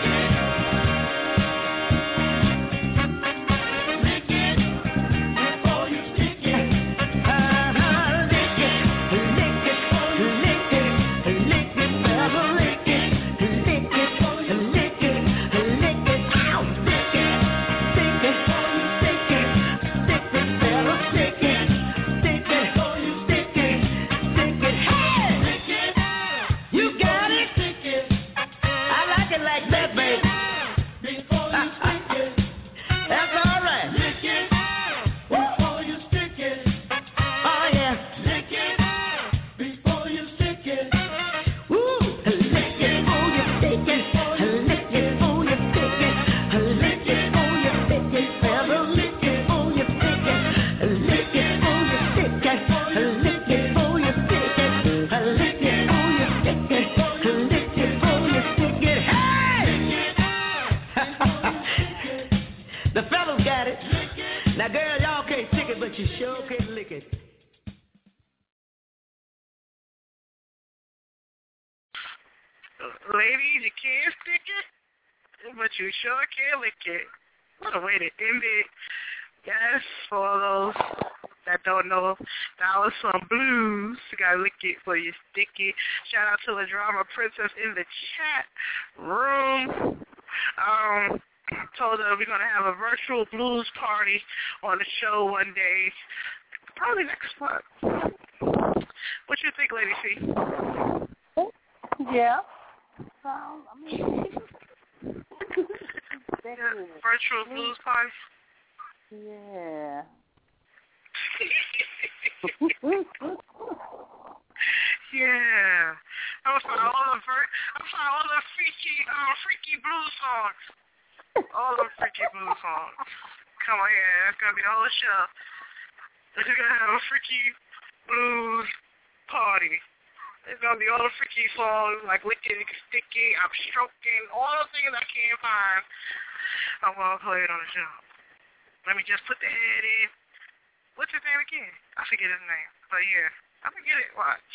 Lick it before you stick it. Lick it. Lick it before you lick it. Lick it, better lick it. Lick it, lick it, lick it. Ow! Lick it. Stick it before you stick it. Stick it, better stick it. Stick it before you stick it. Stick it. Hey! Lick it. You got it. Stick it. I like it like that, baby. Before you stick it. That's all right. Lick it. Before you stick it. Oh yeah. Lick it. Before you stick it. Woo! Lick it before you stick it. Lick it before you stick it. Lick it before you stick it. Better lick it before you stick it. Lick it before you stick it. Lick it before you stick it. Lick it before you stick it. Lick it before you stick it. Hey! The fellas got it. Now, girl, y'all can't stick it, but you sure can lick it. Ladies, you can't stick it, but you sure can lick it. What a way to end it. Yes, for those that don't know, that was some blues. You gotta lick it for you stick it. Shout out to the Drama Princess in the chat room. Told her we're gonna have a virtual blues party on the show one day, probably next month. What you think, Lady C? Yeah. Virtual blues party. Yeah. Yeah. I'm sorry, all the freaky blues songs. All the freaky blues songs. Come on, yeah, that's gonna be the whole show. We're gonna have a freaky blues party. It's gonna be all the freaky songs like licking, sticky, I'm stroking, all the things I can't find. I'm gonna play it on the show. Let me just put the head in. What's his name again? I forget his name. But yeah, I'm gonna get it. Watch.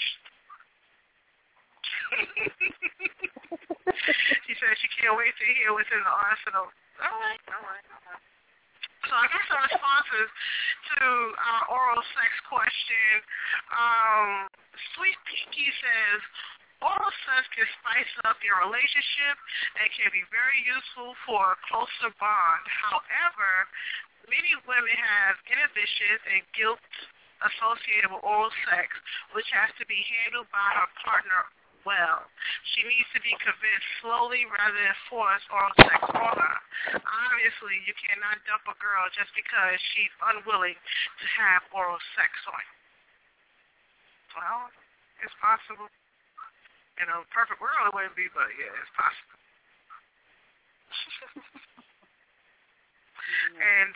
She said she can't wait to hear what's in the arsenal. All right. So I got some responses to our oral sex question. Sweet Pinky says, oral sex can spice up your relationship and can be very useful for a closer bond. However, many women have inhibitions and guilt associated with oral sex, which has to be handled by her partner well. She needs to be convinced slowly rather than force oral sex on her. Obviously, you cannot dump a girl just because she's unwilling to have oral sex on you. Well, it's possible. In a perfect world, it wouldn't be, but yeah, it's possible. And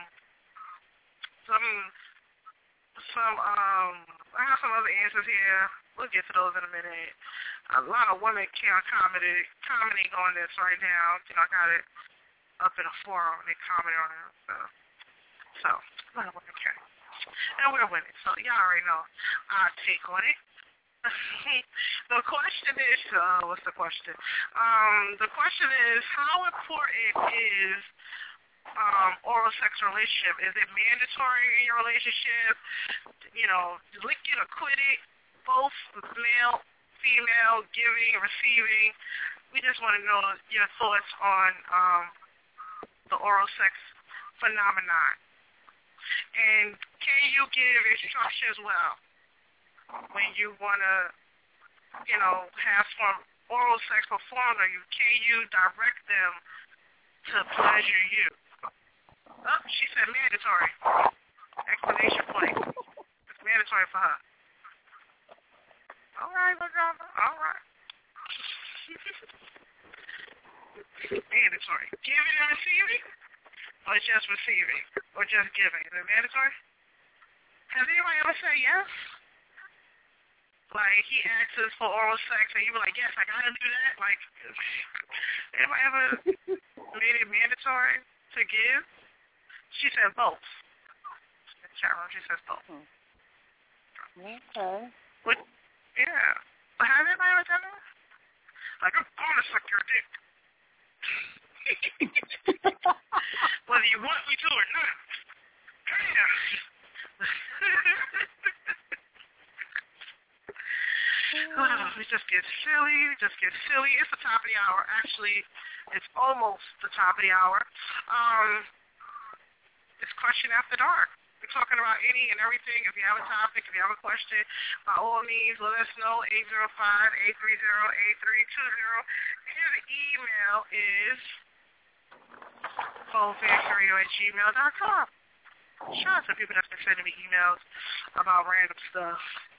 I have some other answers here. We'll get to those in a minute. A lot of women commenting on this right now. You know, I got it up in a forum. They commented on it. So a lot of women can. And we're winning. So y'all already know our take on it. The question is, what's the question? The question is, how important is oral sex relationship? Is it mandatory in your relationship? You know, lick it or quit it, both male, female, giving, receiving. We just want to know your thoughts on the oral sex phenomenon. And can you give instructions well? when you want to, have some oral sex performed on you, can you direct them to pleasure you? Oh, she said mandatory. Explanation point. It's mandatory for her. All right, Madonna. All right. Mandatory. Giving and receiving? Or just receiving? Or just giving? Is it mandatory? Has anybody ever said yes? Like, he asks for oral sex, and you were like, yes, I gotta do that? Like, anybody ever made it mandatory to give? She said both. In the chat room, she says both. Okay. But, yeah. But has anybody ever done that? Like, I'm gonna suck your dick. Whether you want me to or not. We just get silly. It's the top of the hour. Actually, it's almost the top of the hour. It's Question After Dark. We're talking about any and everything. If you have a topic, if you have a question, by all means, let us know. 805-830-8320. And the email is phonefactory@gmail.com. Shout out to people that's been sending me emails about random stuff.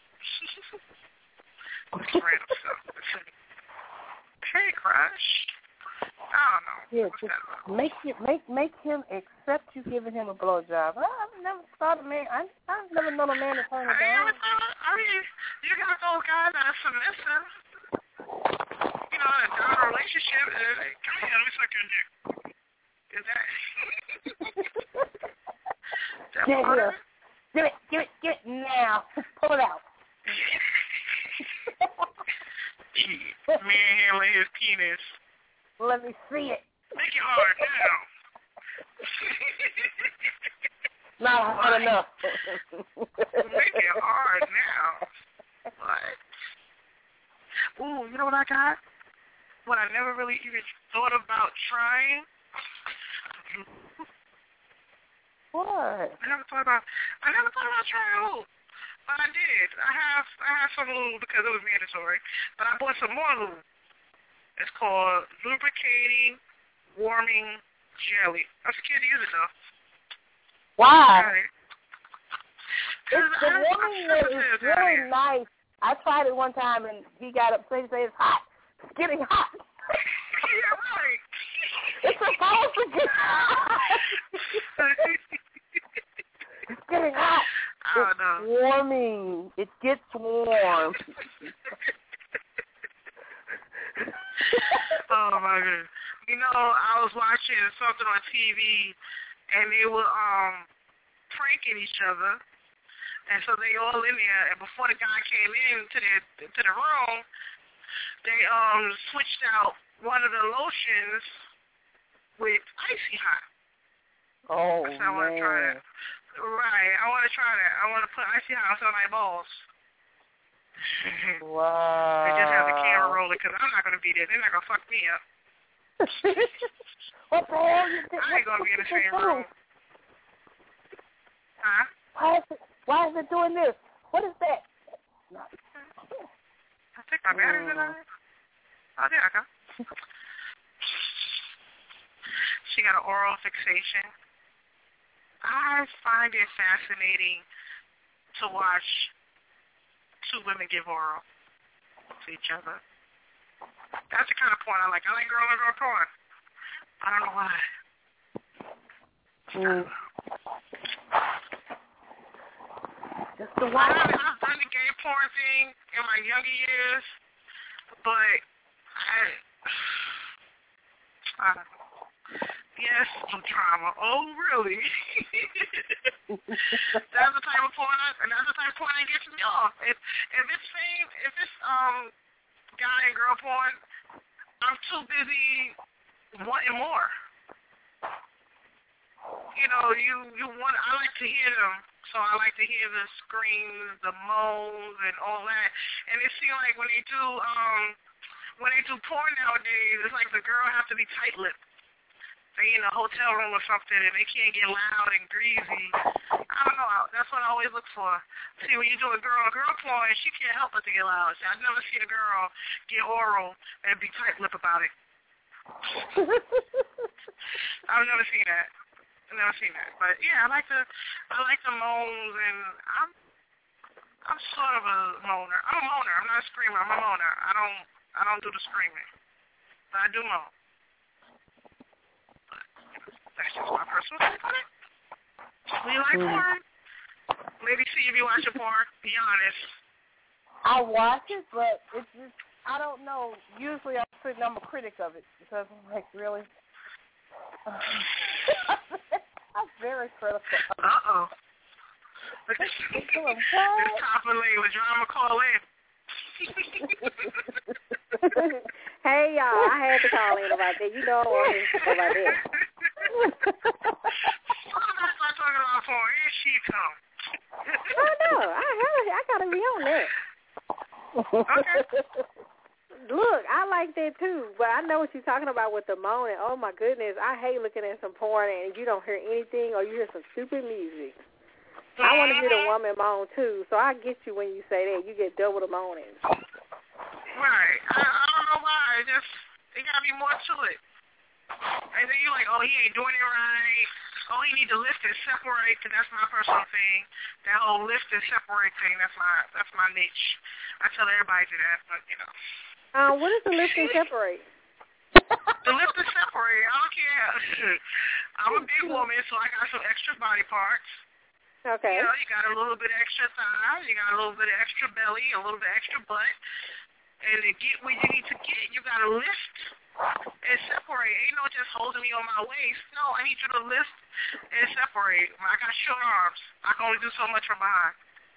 Random stuff. Hey, Crush. I don't know. Yeah, make him accept you giving him a blowjob. I've never thought a man. I've never known a man to turn it down. I mean, you got those guys that are submissive. In a down relationship, and they're like, come here, let me suck your dick. Is that? Give it now. Pull it out. Man handling his penis. Let me see it. Make it hard now. Not hard enough. Make it hard now. What? Ooh, you know what I got? What I never really even thought about trying. What? I never thought about trying lube. But I did. I have some lube because it was mandatory. But I bought some more lube. It's called lubricating warming jelly. I was scared to use it though. Why? The warming is really nice. I tried it one time and he got upset. He said it's hot. It's getting hot. Yeah, right. It's supposed to get hot. It's getting hot. I don't know. It's warming. It gets warm. Oh my goodness. I was watching something on TV and they were pranking each other. And so they all in there, and before the guy came into the room, they switched out one of the lotions with icy hot. Oh, so I want to try that. Right, I want to try that. I want to put icy hot on my balls. Wow. They just have the camera rolling because I'm not going to be there. They're not going to fuck me up. What the hell? I ain't going to be in the same room. Huh? Why is it doing this? What is that? I think my battery's in on it. Oh, there I go. She got an oral fixation. I find it fascinating to watch two women give oral to each other. That's the kind of porn I like. I like girl on girl porn. I don't know why. Just the one. I've done the gay porn thing in my younger years, but I don't know. Yes, some drama. Oh, really? That's the type of porn that gets me off. If it's guy and girl porn, I'm too busy wanting more. I like to hear them, so I like to hear the screams, the moans, and all that. And it seems like when they do porn nowadays, it's like the girl has to be tight-lipped. they in a hotel room or something and they can't get loud and greasy. I don't know. That's what I always look for. See, when you do a girl porn, she can't help but to get loud. See, I've never seen a girl get oral and be tight-lipped about it. I've never seen that. But yeah, I like the moans, and I'm sort of a moaner. I'm a moaner. I'm not a screamer. I'm a moaner. I don't do the screaming, but I do moan. That's just my personal take on it. Do you like porn? Lady C, if you watch your porn, be honest. I watch it, but it's just, I don't know. Usually I'm a critic of it because I'm like, really? I'm very critical. Uh-oh. Look at this toppling with drama call in. Hey, y'all, I had to call in about that. You know I want to talk about that. I'm not talking about porn. Here she comes. I got to be on that. Okay. Look, I like that too, but I know what you're talking about with the moaning. Oh, my goodness. I hate looking at some porn and you don't hear anything or you hear some stupid music. I want to hear the woman moan too, so I get you when you say that. You get double the moaning. Right. I don't know why. It got to be more to it. And then you're like, oh, he ain't doing it right. Oh, he need to lift and separate, because that's my personal thing. That whole lift and separate thing, that's my niche. I tell everybody to that, but, you know. What is the lift and separate? The lift and separate, I don't care. I'm a big woman, so I got some extra body parts. Okay. You know, you got a little bit of extra thigh, you got a little bit of extra belly, a little bit of extra butt. And to get where you need to get, you got to lift and separate. Ain't no just holding me on my waist. No, I need you to lift and separate. I got short arms. I can only do so much from behind.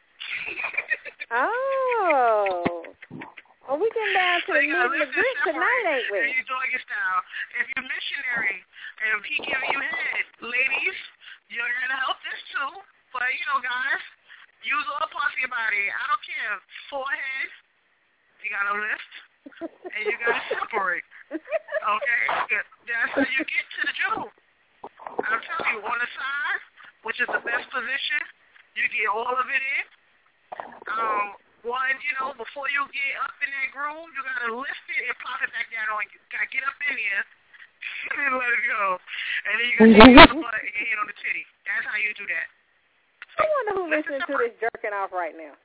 Well, we getting down to the meat and the grits tonight, ain't we? And you doggy style. If you're missionary and if he giving you head, ladies, you're going to help this too. But, you know, guys, use all parts of your body. I don't care. Forehead, you got to lift, and you got to separate. Okay? That's how you get to the jewel. I'm telling you, on the side, which is the best position, you get all of it in. One, you know, before you get up in that groove, you got to lift it and pop it back down on you. Got to get up in here and let it go. And then you got to take your butt and your hand on the titty. That's how you do that. I wonder who's listening to this jerking off right now.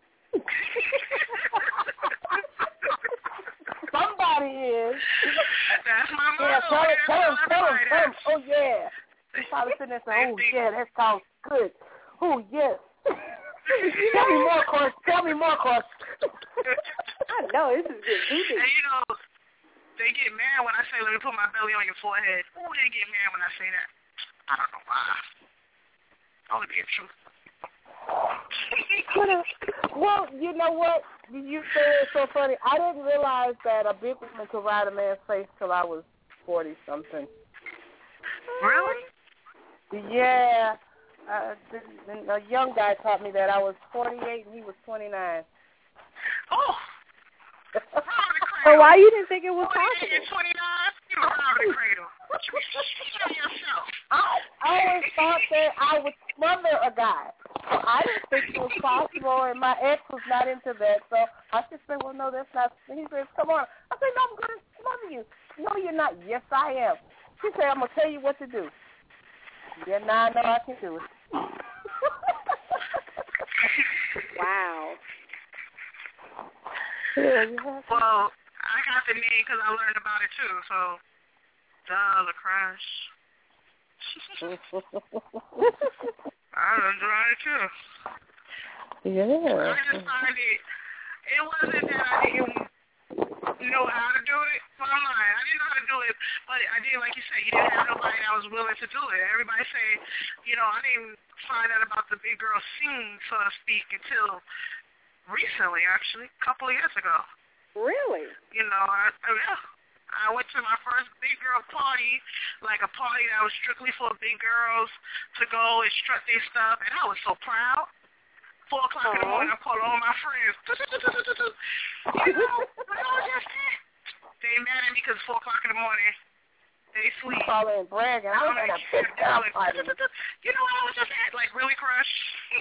Somebody is. That's my mom. Yeah, tell him. Oh, yeah. He's probably sitting there saying, oh, yeah, that sounds good. Oh, yes. Tell me more, Course. I know, this is good. And, you know, they get mad when I say, let me put my belly on your forehead. Oh, they get mad when I say that. I don't know why. Only being true. Well, you know what? You said it's so funny. I didn't realize that a big woman could ride a man's face till I was 40-something. Really? Yeah. A young guy taught me that. I was 48 and he was 29. Oh. So why you didn't think it was possible? 29, you were out of the cradle. What you be yourself? I always thought that I would smother a guy. So I didn't think it was possible, and my ex was not into that. So I just said, well, no, that's not. He said, come on. I said, no, I'm going to smother you. No, you're not. Yes, I am. She said, I'm going to tell you what to do. Yeah, now I know I can do it. Wow. Well, I got the name because I learned about it too. So, the crush. I learned about it too. Yeah. I just find it wasn't that I didn't know how to do it. Well, I'm lying. I didn't know how to do it, but I did, like you said, you didn't have nobody that was willing to do it. Everybody say, you know, I didn't find out about the big girl scene, so to speak, until recently, actually, a couple of years ago. Really? You know, I went to my first big girl party, like a party that was strictly for big girls to go and strut their stuff, and I was so proud. 4 o'clock in the morning, I called all my friends. You know, what I just did? They mad at me because it's 4 o'clock in the morning. They sweet. Calling and bragging. I was in a big down party. You know what I was just at? Like, really crushed.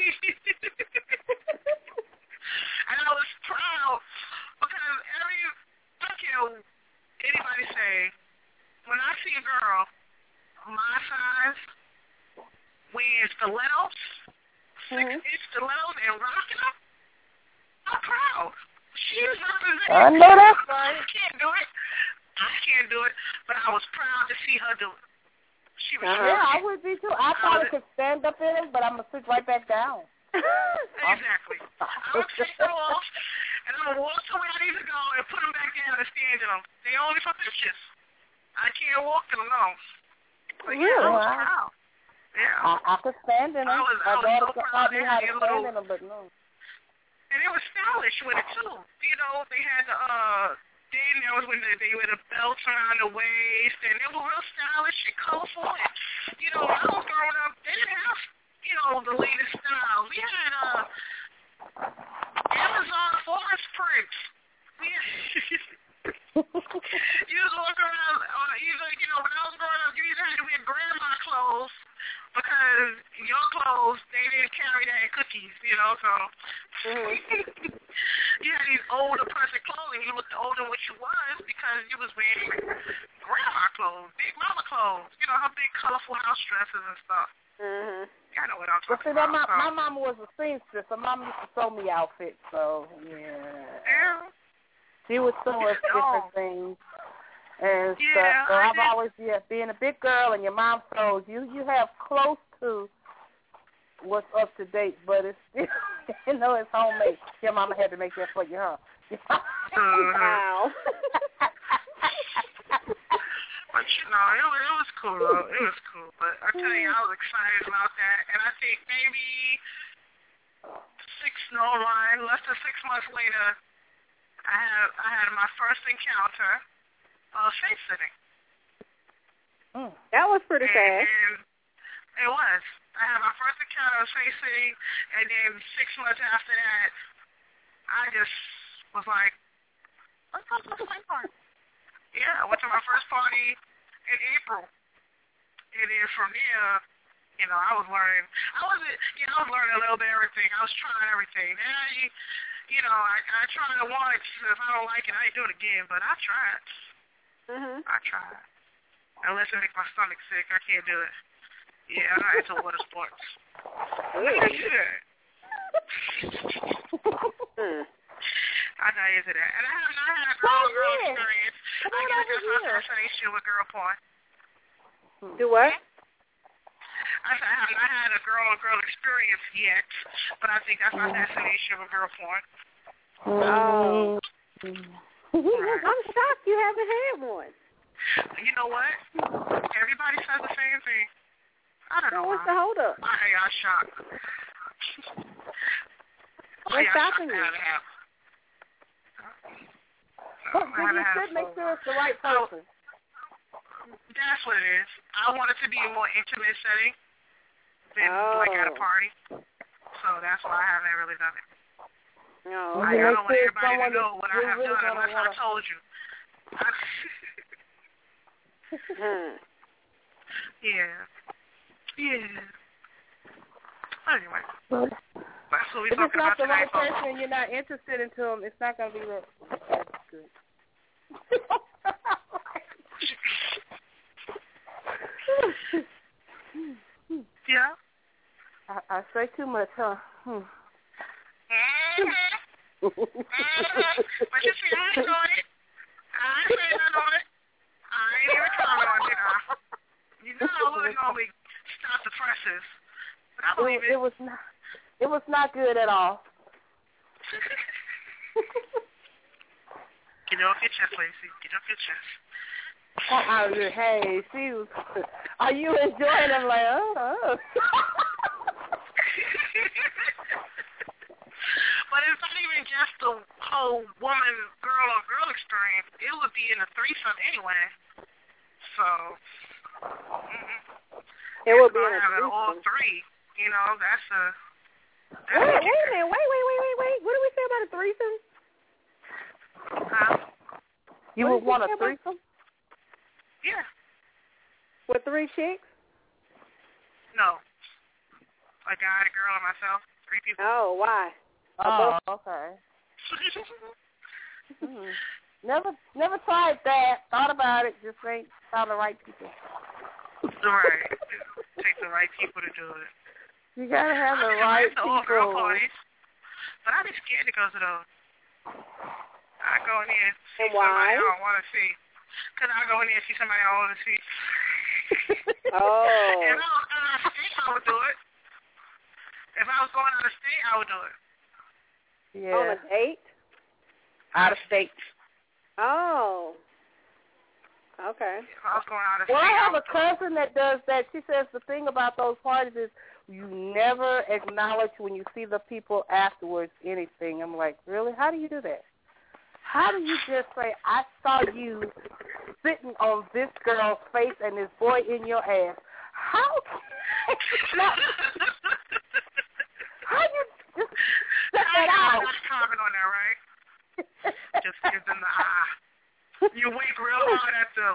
And I was proud because I don't care what anybody say, when I see a girl my size wearing stilettos, 6-inch stilettos and rocking them, I'm proud. She's representing. I know that's right. I can't do it, but I was proud to see her do it. She was Yeah, I would be too. I probably could stand up in it, but I'm going to sit right back down. Exactly. I'm going to take them off, and I'm going to walk to where I need to go and put them back down and stand in them. They only for pictures. I can't walk in them, no. But yeah, I was proud. Yeah. I could stand in them. My daughter could taught me how to stand in them, but no. And it was stylish with it, too. You know, they had the, then there was when they wear the belts around the waist, and they were real stylish and colorful. And, you know, when I was growing up, they didn't have, you know, the latest style. We had Amazon forest prints. You was walking around, you know, when I was growing up, you either had to wear grandma clothes because your clothes, they didn't carry that cookies, you know, so you had these older person clothing. You looked older than what you was because you was wearing grandma clothes, big mama clothes, you know, her big colorful house dresses and stuff. I know what I'm talking about. My mama was a seamstress, so mama used to sew me outfits, so yeah. She would sew us different things and stuff. So I've always, being a big girl and your mom sews, you have close to what's up to date, but it's still, you know, it's homemade. Your mama had to make that for you, huh? Wow. But, you know, it was cool, though. It was cool. But I tell you, I was excited about that. And I think maybe less than 6 months later, I had my first encounter of face sitting. That was pretty fast. It was. I had my first encounter of face sitting, and then 6 months after that, I just was like, let's go to the play party. Yeah, I went to my first party in April. And then from there, you know, I was learning a little bit of everything. I was trying everything. And you know, I tried it once. If I don't like it, I ain't do it again. But I tried. I tried. Unless it makes my stomach sick, I can't do it. Yeah, I'm not into water sports. I can't do that. I'm not into that. And I have not had a girl experience. I guess that's my fascination with girl porn. Do what? I said I have not had a girl experience yet, but I think that's my fascination with girl porn. Oh. I'm shocked you haven't had one. You know what? Everybody says the same thing. I don't know what's the hold up? Why are y'all shocked? What's stopping you? You should make sure it's the right person. That's what it is. I want it to be a more intimate setting than like at a party. So that's why I haven't really done it. No, I don't want everybody to know what I have done unless I told you. Yeah. Anyway. That's what we're talking about tonight. If it's not the right person and you're not interested in them, it's not going to be real. That's good. Yeah. I say too much, huh? But you see, I ain't doing it. I ain't saying nothing on it. I ain't even trying on it. You know, I wouldn't normally stop the presses. But I believe it. It was not good at all. Get off your chest, Lacey. Get off your chest. Hey, are you enjoying them? Like, But it's not even just the whole girl-on-girl experience. It would be in a threesome anyway. So, it would be in a threesome. All three, you know, that's a... Wait a minute. Wait. What do we say about a threesome? Huh? You would want a threesome? Yeah. With 3 chicks? No. A guy, a girl, and myself. 3 people. Oh, why? Oh, okay. Never tried that. Thought about it. Just ain't found the right people. Right. Take the right people to do it. You gotta have the right people. Girl parties, but I be scared to go to those. I go in there and see somebody I don't want to see. Because I go in there and see somebody I don't want to see. Oh. If I was going out of state, I would do it. If I was going out of state, I would do it. Yeah. On a date? Out of state. Oh. Okay. If I was going out of state, Well, I have a cousin that does that. She says the thing about those parties is you never acknowledge when you see the people afterwards anything. I'm like, really? How do you do that? How do you just say, I saw you sitting on this girl's face and this boy in your ass? How you just set that out? Let's comment on that, right? Just give them the eye. You wink real hard at them.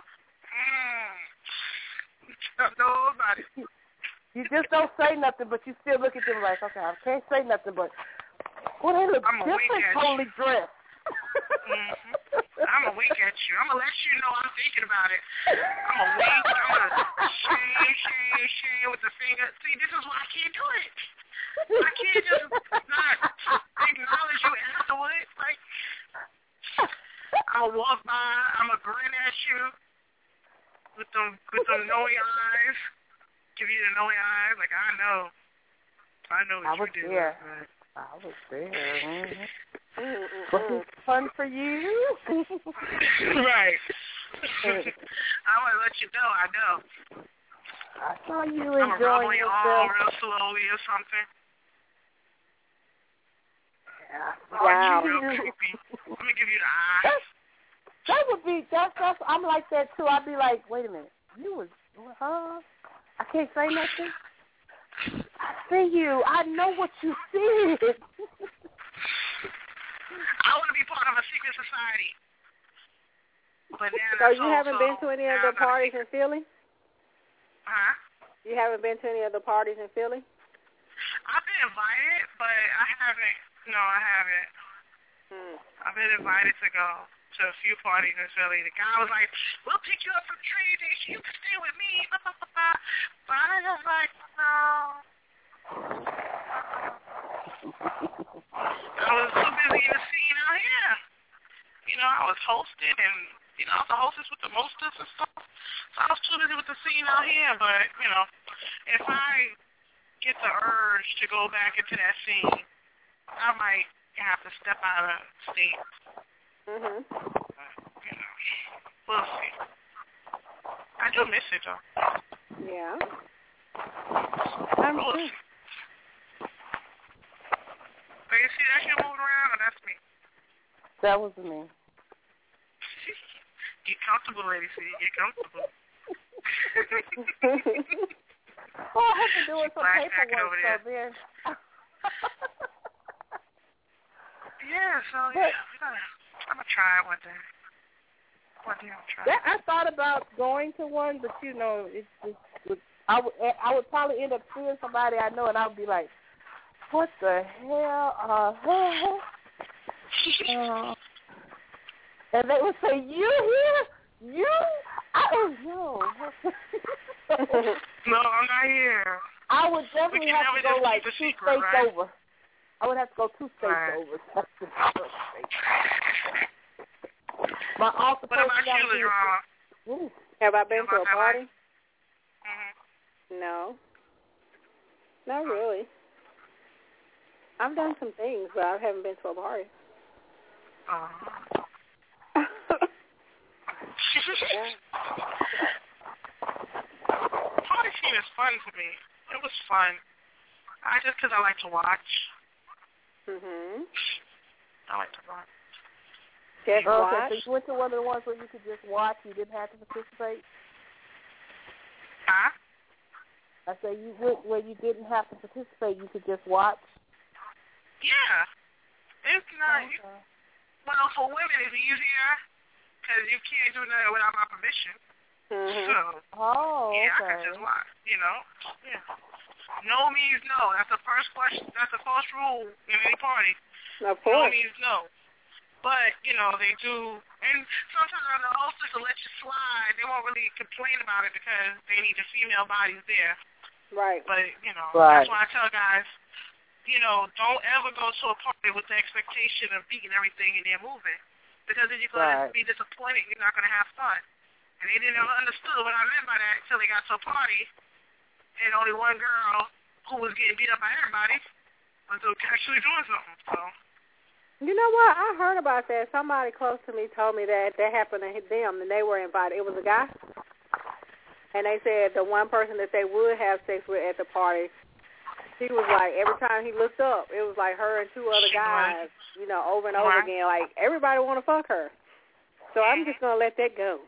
Nobody. You just don't say nothing, but you still look at them like, okay, I can't say nothing, but well, they look different, totally dressed. I'm going to wink at you. I'm going to let you know I'm thinking about it. I'm going to wink. I'm going to shame with the finger. See, this is why I can't do it. I can't just not acknowledge you afterwards. Like, I'll walk by. I'm going to grin at you with them knowing eyes. Give you the knowing eyes. Like, I know what you did. Yeah. I was there. Was it fun for you? Right. I want to let you know I know. I saw you I'm enjoying yourself. real slowly or something. Yeah. Wow. Real creepy. Let me give you the eye. That would be, that's, I'm like that too. I'd be like, wait a minute. You was, huh? I can't say nothing. I see you. I know what you see. I want to be part of a secret society. But then so you haven't been to any of the parties in Philly? Huh? You haven't been to any of the parties in Philly? I've been invited, but I haven't. No, I haven't. I've been invited to go to a few parties in Philly. The guy was like, we'll pick you up from train station. You can stay with me. But I was like, no. I was too busy in the scene out here. You know, I was hosting and, you know, I was the hostess with the mostest and stuff. So I was too busy with the scene out here. But, you know, if I get the urge to go back into that scene, I might have to step out of state. Mhm. You know, we'll see. I do miss it, though. Yeah. We'll see. So you see that shit moving around, or that's me? That was me. Get comfortable, lady. See, get comfortable. Oh, I have to do some paperwork so there. Yeah, so yeah, I'm gonna try it one day. One day I'll try. I thought about going to one, but you know, I would probably end up seeing somebody I know, and I would be like, "What the hell?" And they would say, "You here? You? I don't know." No, I'm not here. I would definitely have to go like 2 states over. I would have to go 2 states over. My also what about you, LaDrama? Have I been to a party? Mm-hmm. No. Not really. I've done some things, but I haven't been to a party. Yeah. Party scene is fun for me. It was fun. Because I like to watch. Mhm. I like to watch. Just watch? Okay, so you went to one of the ones where you could just watch, you didn't have to participate? Huh? I say you went where you didn't have to participate, you could just watch? Yeah. It's not... Well, for women it's easier, because you can't do nothing without my permission. So, yeah, okay. I can just watch, you know. Yeah. No means no. That's the first question. That's the first rule in any party. Of course. No means no. But, you know, they do, and sometimes the hostess will let you slide. They won't really complain about it because they need the female bodies there. Right. But, you know, that's why I tell guys, you know, don't ever go to a party with the expectation of beating everything in their moving. Because then you're going to be disappointed. You're not going to have fun. And they didn't ever understood what I meant by that until they got to a party, and only one girl who was getting beat up by everybody was actually doing something. So. You know what? I heard about that. Somebody close to me told me that happened to them, and they were invited. It was a guy, and they said the one person that they would have sex with at the party, she was like, every time he looked up, it was like her and two other guys, you know, over and over again. Like, everybody want to fuck her. So I'm just going to let that go.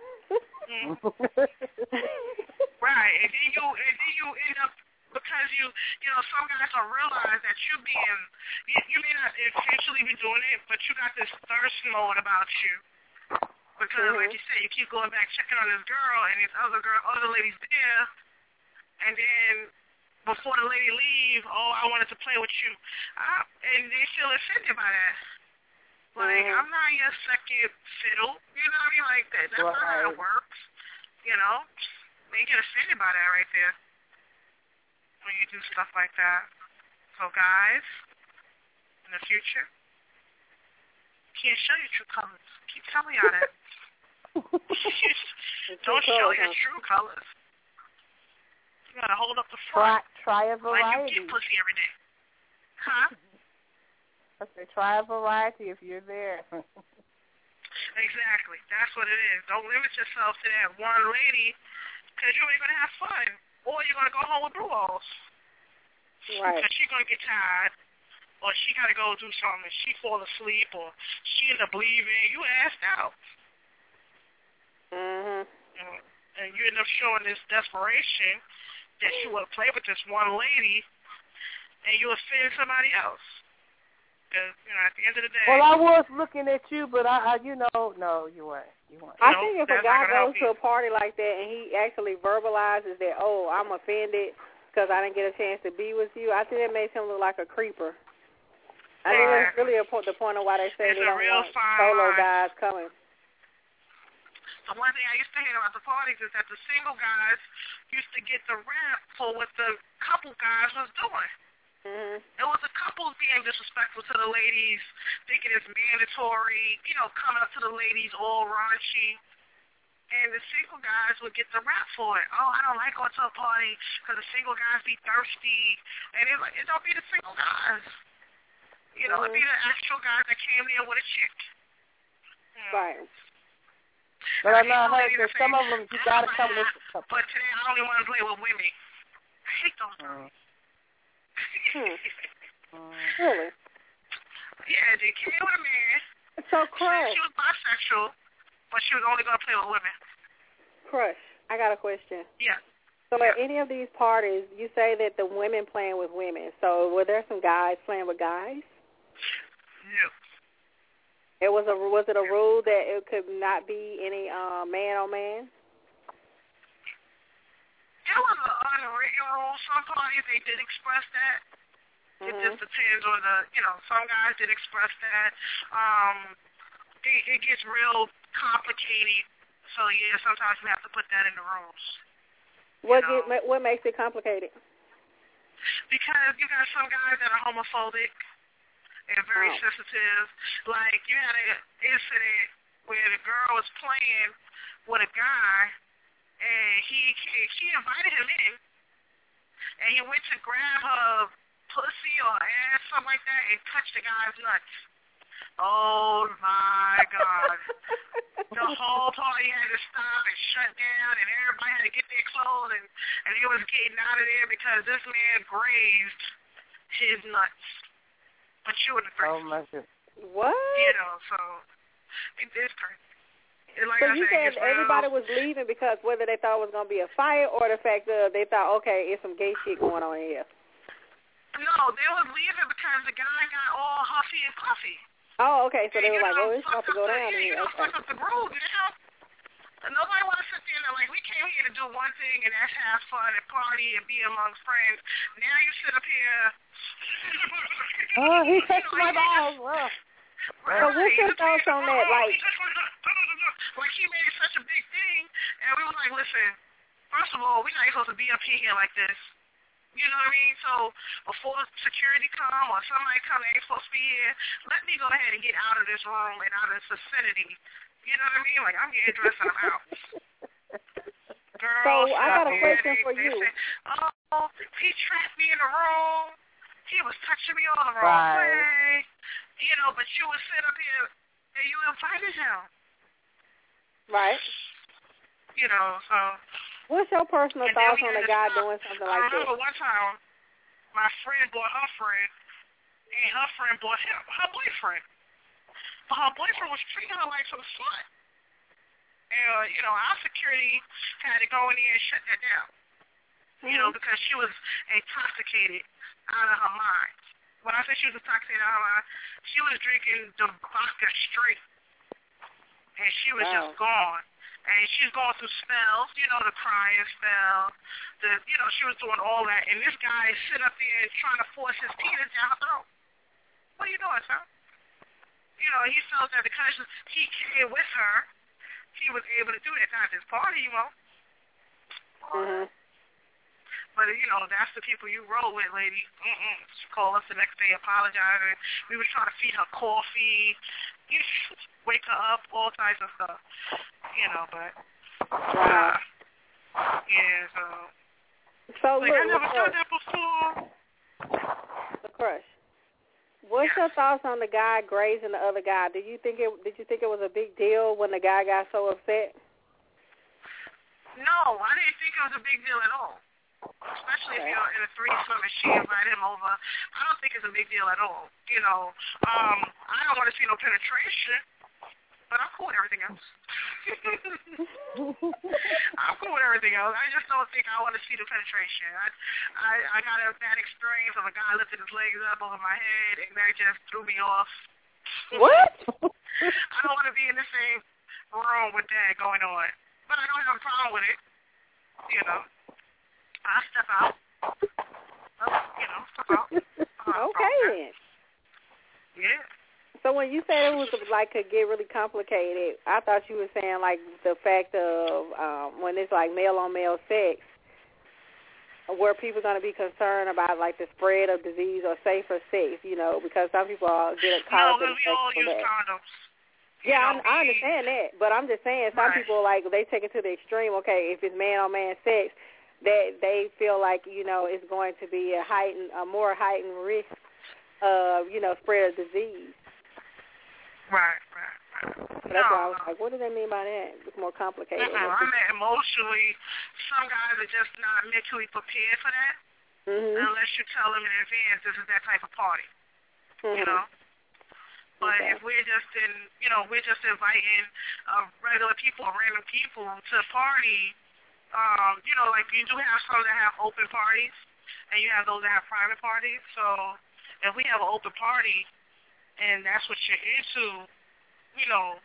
Right, and then you end up, because you know, some guys don't realize that you may not intentionally be doing it, but you got this thirst mode about you. Because, like you said, you keep going back checking on this girl, and these other ladies there, and then before the lady leave, I wanted to play with you, and they feel offended by that. Like, I'm not your second fiddle, you know what I mean? Like that. That's not how it works, you know. They get offended by that right there when you do stuff like that. So, guys, in the future, can't show your true colors. Keep telling y'all that. Don't show your true colors. You gotta hold up the front. Try a variety. Like you get pussy every day. Huh? I say try a variety if you're there. Exactly. That's what it is. Don't limit yourself to that one lady, because you ain't going to have fun. Or you're going to go home with blue balls. Right. Because she's going to get tired, or she got to go do something, and she fall asleep, or she end up leaving. You assed out. And you end up showing this desperation that you want to play with this one lady, and you offend somebody else. Because, you know, at the end of the day. Well, I was looking at you, but I you know, no, you weren't. I think if a guy goes to a party like that and he actually verbalizes that, oh, I'm offended because I didn't get a chance to be with you, I think that makes him look like a creeper. I think that's really the point of why they say they don't want solo guys coming. The one thing I used to hate about the parties is that the single guys used to get the rap for what the couple guys was doing. It was a couple being disrespectful to the ladies, thinking it's mandatory, you know, coming up to the ladies all raunchy. And the single guys would get the rap for it. Oh, I don't like going to a party because the single guys be thirsty. And it don't be the single guys. You know, it be the actual guys that came there with a chick. Right. But I know I heard that some of them, you got to come with a couple. But today I only want to play with women. I hate those girls. Really? Yeah, they came with a man. It's so crush. She was bisexual, but she was only going to play with women. Crush, I got a question. Yeah. So at any of these parties, you say that the women playing with women. So were there some guys playing with guys? No. Was it a rule that it could not be any man on man? It was an unwritten rule. Some parties, they did express that. It just depends on some guys did express that. It gets real complicated. So, yeah, sometimes we have to put that in the rules. What makes it complicated? Because you got some guys that are homophobic and very sensitive. Like, you had an incident where the girl was playing with a guy, and she invited him in, and he went to grab her pussy or ass, something like that, and touched the guy's nuts. Oh, my God. The whole party had to stop and shut down, and everybody had to get their clothes, and they was getting out of there because this man grazed his nuts. But you were the first. Oh, my God. What? You know, so it is crazy. Like so you said everybody was leaving because whether they thought it was going to be a fight or the fact that they thought, okay, it's some gay shit going on here. No, they was leaving because the guy got all huffy and puffy. Oh, okay, so and they were like, oh, it's about to go down here. Okay. Fuck up the groove now. Nobody want to sit there and like, we came here to do one thing and that's have fun and party and be amongst friends. Now you sit up here. Oh, he touched my balls. Right. So what's your thoughts on that? Like he made it such a big thing, and we were like, listen, first of all, we're not supposed to be up here like this. You know what I mean? So before security come or somebody come that ain't supposed to be here, let me go ahead and get out of this room and out of this vicinity. You know what I mean? Like, I'm getting dressed and I'm out. Girl, so I got a question for you. Say, oh, he trapped me in the room. He was touching me all the wrong way. You know, but you would sit up here and you invited him. Right. You know, so. What's your personal thoughts on a guy doing something like that? I remember one time, my friend brought her friend, and her friend brought her boyfriend. But her boyfriend was treating her like some slut. And, you know, our security had to go in there and shut that down. You know, because she was intoxicated out of her mind. When I say she was intoxicated out of her mind, she was drinking the vodka straight. And she was just gone. And she's going through spells, you know, the crying spell. You know, she was doing all that. And this guy is sitting up there and trying to force his penis down her throat. What are you doing, son? You know, he felt that because he came with her, he was able to do that. Not this party, you know. But, you know, that's the people you roll with, lady. She called us the next day apologizing. We were trying to feed her coffee, wake her up, all types of stuff. You know, but, yeah, so like, look, I never done that before. The Crush. What's your thoughts on the guy grazing the other guy? Did you think it was a big deal when the guy got so upset? No, I didn't think it was a big deal at all. Especially if you're in a threesome and she invited him over. I don't think it's a big deal at all. You know, I don't want to see no penetration, but I'm cool with everything else. I'm cool with everything else. I just don't think I want to see the penetration. I got a bad experience of a guy lifting his legs up over my head, and that just threw me off. What? I don't want to be in the same room with that going on. But I don't have a problem with it. You know. I step out. You know, step out. Okay then. Yeah. So when you said it was like could get really complicated, I thought you were saying like the fact of when it's like male on male sex, where people are going to be concerned about like the spread of disease or safer sex, you know, because some people get caught up in we all use condoms. Yeah, I understand that, but I'm just saying some people like they take it to the extreme. Okay, if it's man on man sex, that they feel like, you know, it's going to be a more heightened risk of, you know, spread of disease. Right. So that's why I was like, what do they mean by that? It's more complicated. I mean, emotionally, some guys are just not mentally prepared for that unless you tell them in advance this is that type of party, you know. But if we're just we're just inviting regular people, random people to a party. You know, like you do have some that have open parties, and you have those that have private parties. So if we have an open party, and that's what you're into, you know,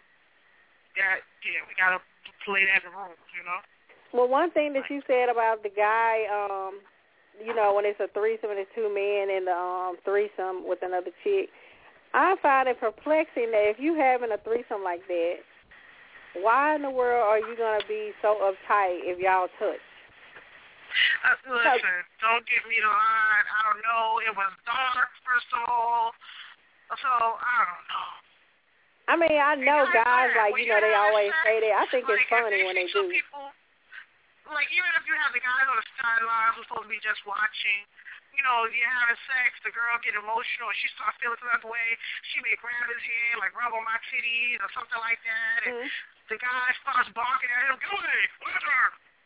we gotta play that in the rules, you know. Well, one thing that you said about the guy, you know, when it's a threesome and it's two men in the threesome with another chick, I find it perplexing that if you having a threesome like that, why in the world are you going to be so uptight if y'all touch? Listen, don't get me the line. I don't know. It was dark, first of all. So, I don't know. I mean, I know guys, like, you know, they always say that. I think it's funny when they do. People, like, even if you have the guys on the sidelines who's supposed to be just watching, you know, you're having sex, the girl get emotional, she starts feeling some other way. She may grab his hand, like, rub on my titties or something like that, and the guy starts barking at him, go ahead, let her.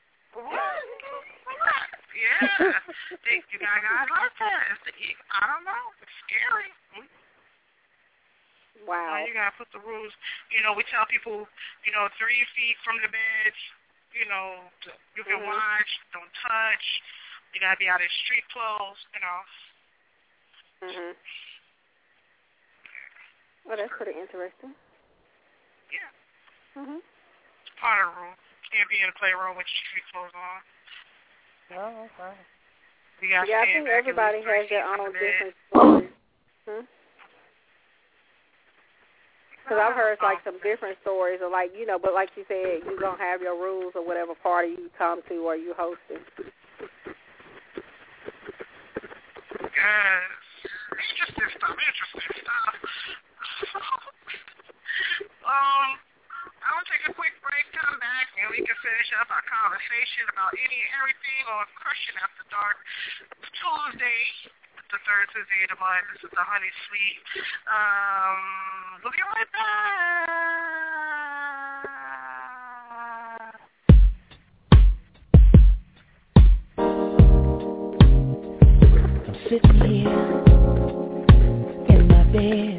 What? Yeah. You got guys like that. I don't know. It's scary. Wow. You got to put the rules. You know, we tell people, you know, 3 feet from the bed, you know, you can watch, don't touch. You got to be out in street clothes, you know. Well, that's pretty interesting. Yeah. It's part of the rule. can't be in the playroom with your street clothes on. Oh, okay. Yeah, I think everybody has their own different stories. Because I've heard like some different stories, or like, you know, but like you said, you're going to have your rules or whatever party you come to or you hosting. Yes. Interesting stuff. I'll take a quick break, come back, and we can finish up our conversation about any and everything on Christian After Dark Tuesday, the third Tuesday of the month. This is the Honey Sweet. We'll be right back. I'm sitting here in my bed.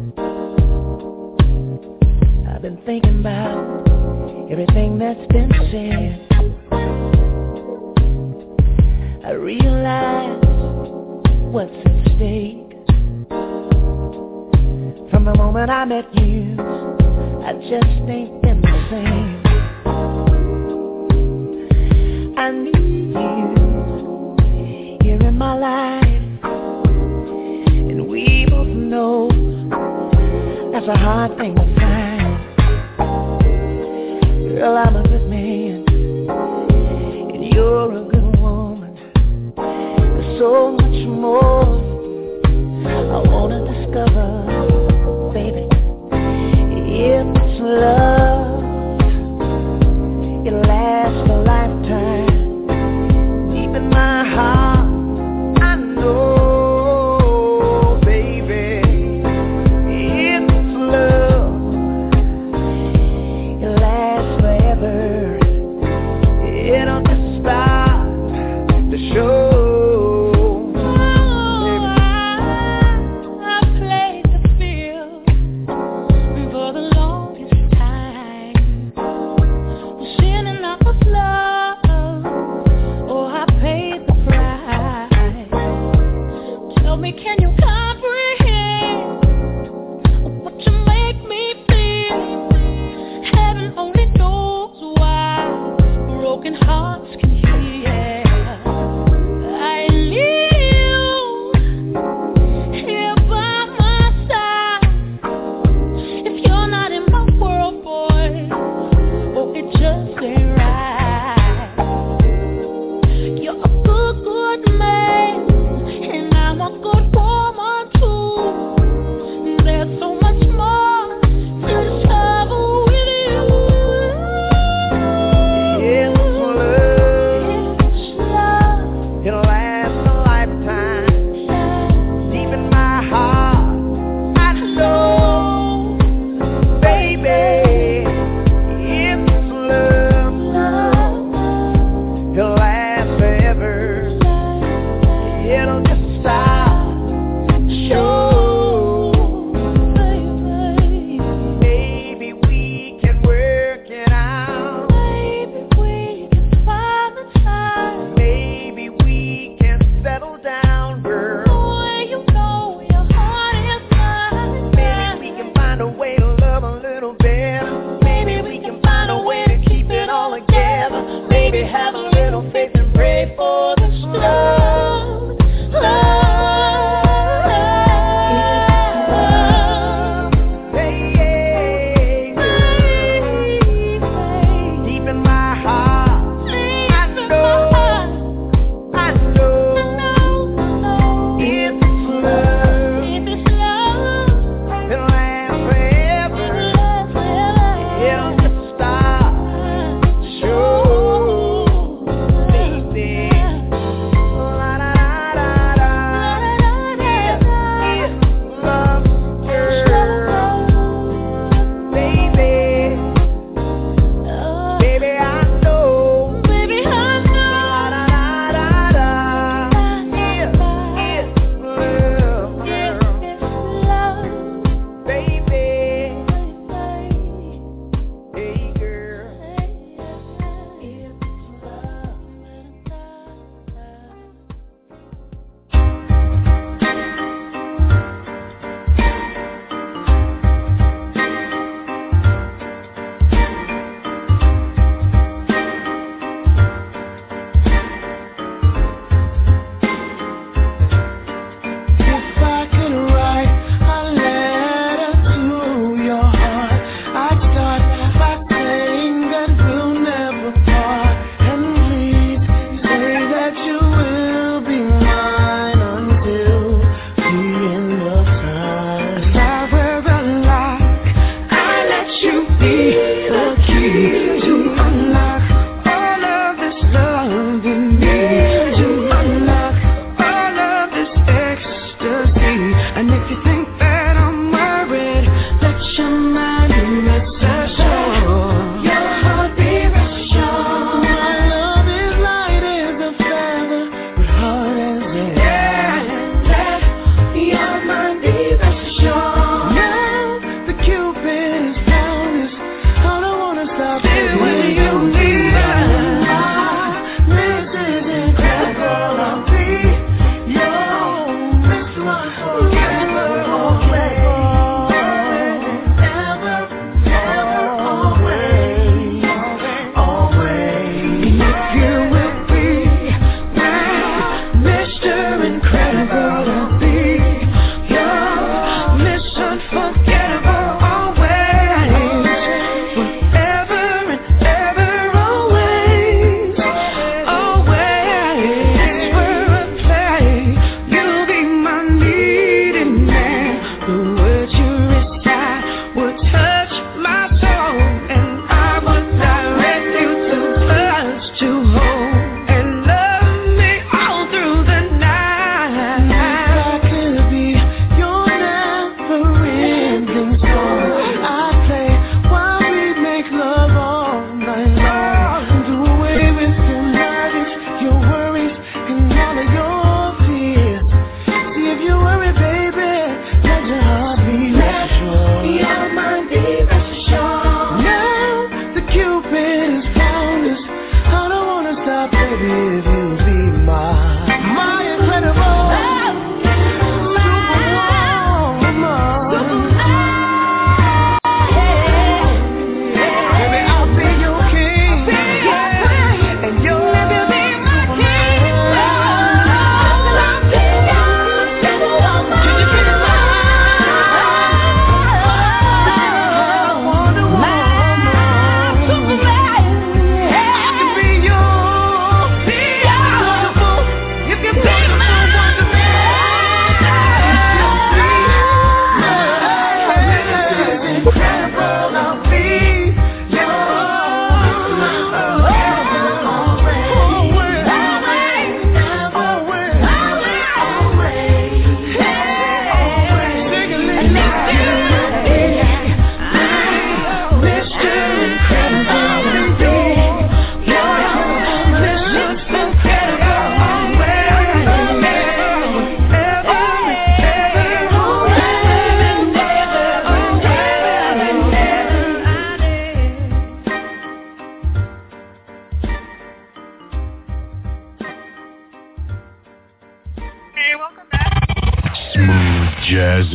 I've been thinking about everything that's been said. I realize what's at stake. From the moment I met you, I just ain't been the same. I need you here in my life, and we both know that's a hard thing to find. Girl, I'm a good man, and you're a good woman. There's so much more I wanna discover, baby. If it's love, it'll last a lifetime. Deep in my heart, I know, baby. If it's love, it'll last forever.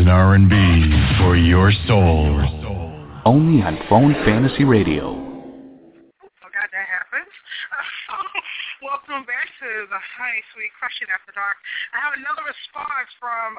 and R&B for your soul. Only on Phone Fantasy Radio. God, that happens. Welcome back to the Honey Sweet Crushing After Dark. I have another response from,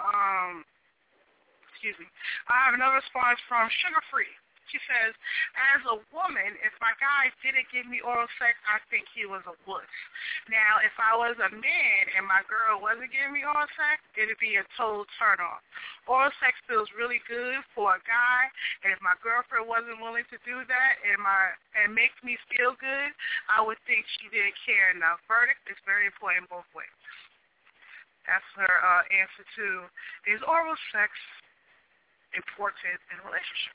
Sugar Free. She says, as a woman, if my guy didn't give me oral sex, I think he was a wuss. Now, if I was a man and my girl wasn't giving me oral sex, it'd be a total turn-off. Oral sex feels really good for a guy, and if my girlfriend wasn't willing to do that and make me feel good, I would think she didn't care enough. Verdict is very important both ways. That's her answer to, is oral sex important in a relationship?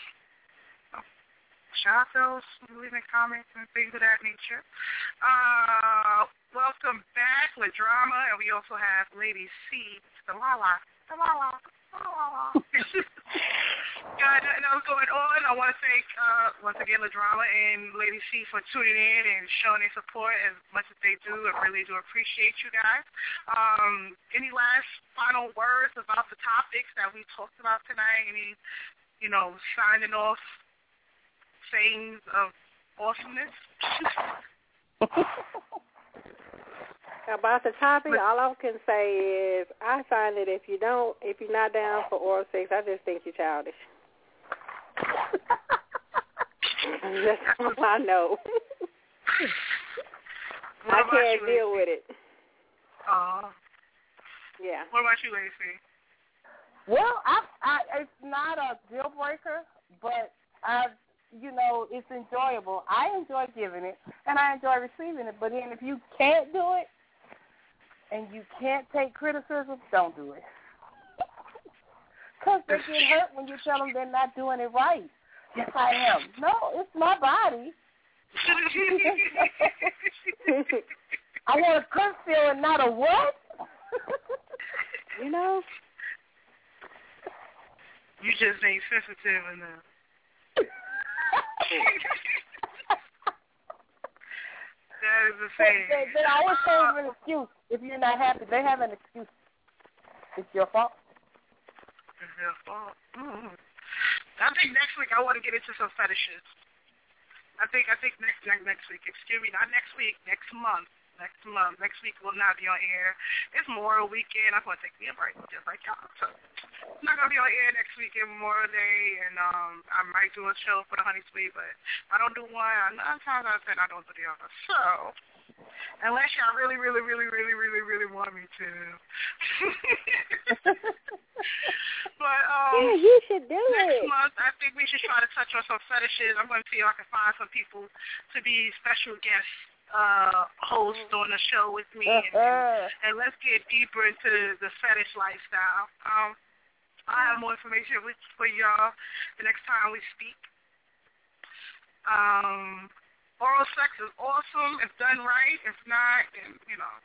Shout out those leaving comments and things of that nature. Welcome back with drama, and we also have Lady C, the Lala. Nothing else going on. I want to thank once again the drama and Lady C for tuning in and showing their support as much as they do. I really do appreciate you guys. Any last final words about the topics that we talked about tonight? Any, signing off sayings of awesomeness? About the topic, all I can say is I find that if you're not down for oral sex, I just think you're childish. That's all I know. I can't deal with it. Yeah. What about you, Lacey? Well, it's not a deal breaker, but it's enjoyable. I enjoy giving it, and I enjoy receiving it. But then if you can't do it, and you can't take criticism, don't do it. Because they get hurt when you tell them they're not doing it right. Yes, I am. No, it's my body. I want a good feel and not a what? You just ain't sensitive enough. That is the same. They always have an excuse. If you're not happy, they have an excuse. It's your fault. It's your fault. Mm-hmm. I think next week I want to get into some fetishes. I think next week. Excuse me, not next week. Next month. Next week will not be on air. It's Memorial Weekend. I'm going to take me a break, just like y'all. So I'm not going to be on air next weekend, Memorial Day, and I might do a show for the Honey Sweet, but I don't do one. 9 times out of 10, I don't do the other. So unless y'all really, really, really, really, really, really want me to. But yeah, you should do next it. month, I think we should try to touch on some fetishes. I'm going to see if I can find some people to be special guests. Host on the show with me, and let's get deeper into the fetish lifestyle. I'll have more information for y'all the next time we speak. Oral sex is awesome if done right. If not, then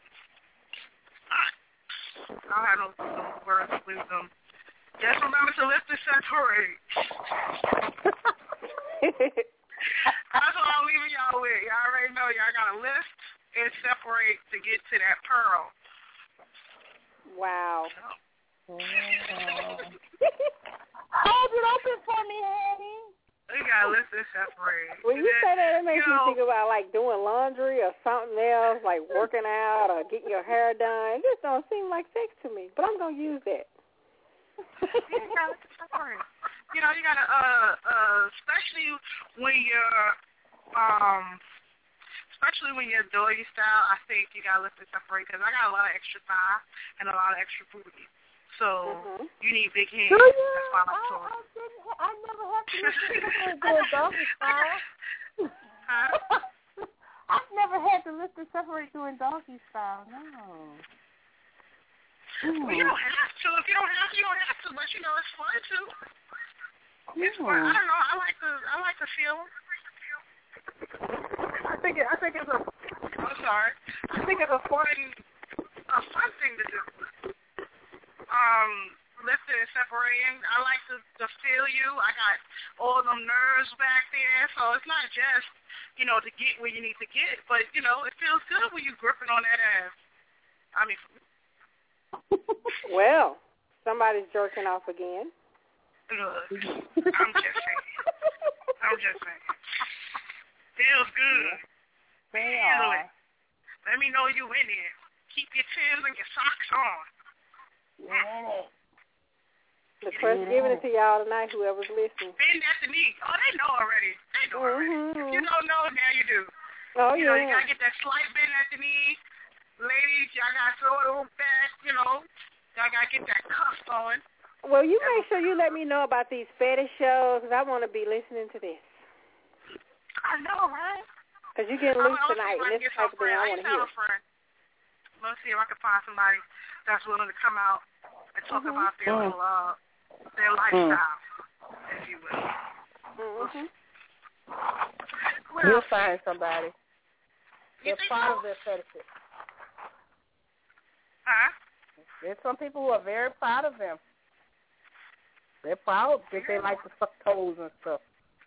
I'll have no words of wisdom. Just remember to lift and separate. That's what I'm leaving y'all with. Y'all already know y'all got to lift and separate to get to that pearl. Wow. Hold it open for me, honey. You got to lift and separate. When you say that, it makes me think about like doing laundry or something else, like working out or getting your hair done. It just don't seem like sex to me, but I'm going to use that. You got to separate. You got to, especially when you're doggy style, I think you got to lift and separate because I got a lot of extra thigh and a lot of extra booty. So you need big hands. That's why I'm talking. I never had to lift and separate doing doggy style. I've never had to lift and separate doing doggy style, no. Well, you don't have to. If you don't have to, you don't have to. But it's fun too. It's fun. I don't know. I like the feel. I think it's a. I'm sorry. I think it's a fun thing to do. Lifting and separating. I like to feel you. I got all them nerves back there, so it's not just to get where you need to get, but it feels good when you gripping on that ass. I mean. Well, Somebody's jerking off again. Look, I'm just saying. Feels good. Feel it. Let me know you in there. Keep your Timbs and your socks on. The press giving it to y'all tonight, whoever's listening. Bend at the knee. Oh, they know already. If you don't know, now you do. Oh, you know, you got to get that slight bend at the knee. Ladies, y'all got to throw it on back, you know. Y'all got to get that cuff going. Well, you make sure you let me know about these fetish shows, because I want to be listening to this. I know, right? Because you're getting loose tonight, and this type of thing I want to hear. Let's see if I can find somebody that's willing to come out and talk about their little, their lifestyle, if you will. You'll find somebody. They're proud of their fetishes. Huh? There's some people who are very proud of them. They're proud that they like to suck toes and stuff.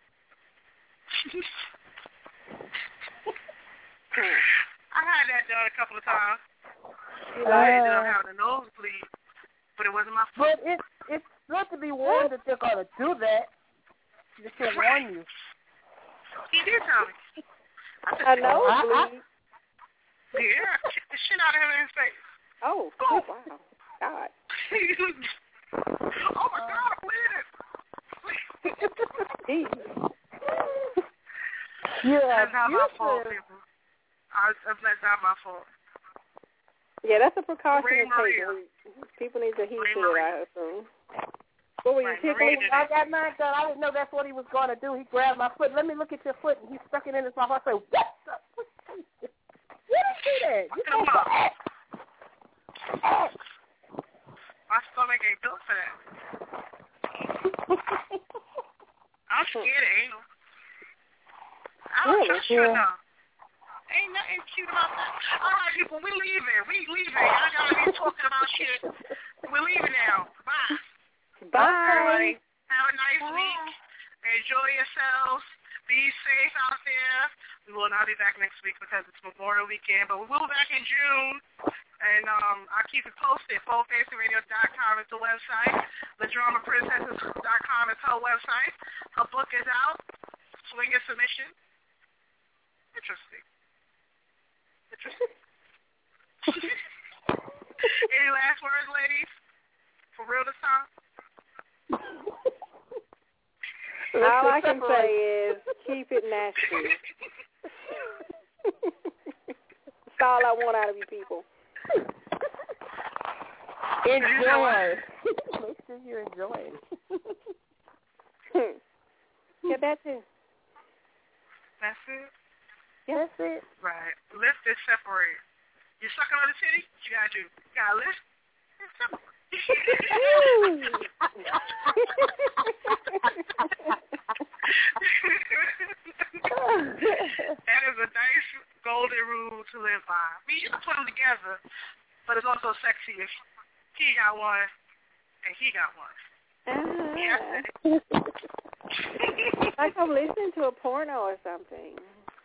I had that done a couple of times. I ended up having a nosebleed, but it wasn't my fault. But it's good to be warned that they're going to do that. Just to warn you. He did tell me. A nosebleed? Yeah, I kicked the shit out of him in his face. Oh, wow. God. Oh, my God, I'm bleeding. Yeah, that's not my fault, people. That's not my fault. Yeah, that's a precaution to take. People need to heed to it, I assume. What were you kicking? I got mine done. I didn't know that's what he was going to do. He grabbed my foot. Let me look at your foot, and he stuck it in his mouth. I said, what the? You didn't do that. You come on. My stomach ain't built for that. I'm scared of anal. I don't trust you enough. Ain't nothing cute about that. All right, people, we leaving. Y'all gotta be talking about shit. We're leaving now. Bye. Bye. Have a nice week. Enjoy yourselves. Be safe out there. We will not be back next week because it's Memorial Weekend, but we will be back in June. And I'll keep it posted. FullFantasyRadio.com is the website. TheDramaPrincesses.com is her website. Her book is out. Swing Your Submission. Interesting. Any last words, ladies? For real this time? All I can say is keep it nasty. That's all I want out of you people. Enjoy. Make sure you enjoy it. Yeah, that's it. That's it? Yeah. That's it. Right. Lift is separate. You sucking on the titty? What you gotta do? You gotta lift and separate. That is a nice golden rule to live by. I mean, you can put them together, but it's also sexy if he got one and he got one. Like I'm listening to a porno or something.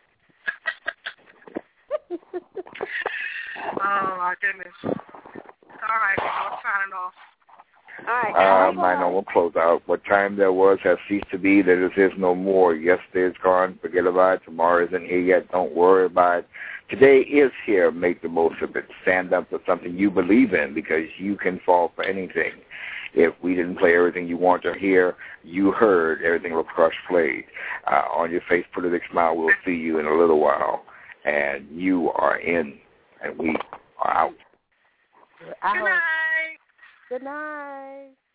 Oh, my goodness. All right, I'm signing off. All right. Mine will close out. What time there was has ceased to be. There is no more. Yesterday is gone. Forget about it. Tomorrow isn't here yet. Don't worry about it. Today is here. Make the most of it. Stand up for something you believe in because you can fall for anything. If we didn't play everything you want to hear, you heard everything LaCrush played. On your face, put a big smile. We'll see you in a little while. And you are in, and we are out. Good night. Good night.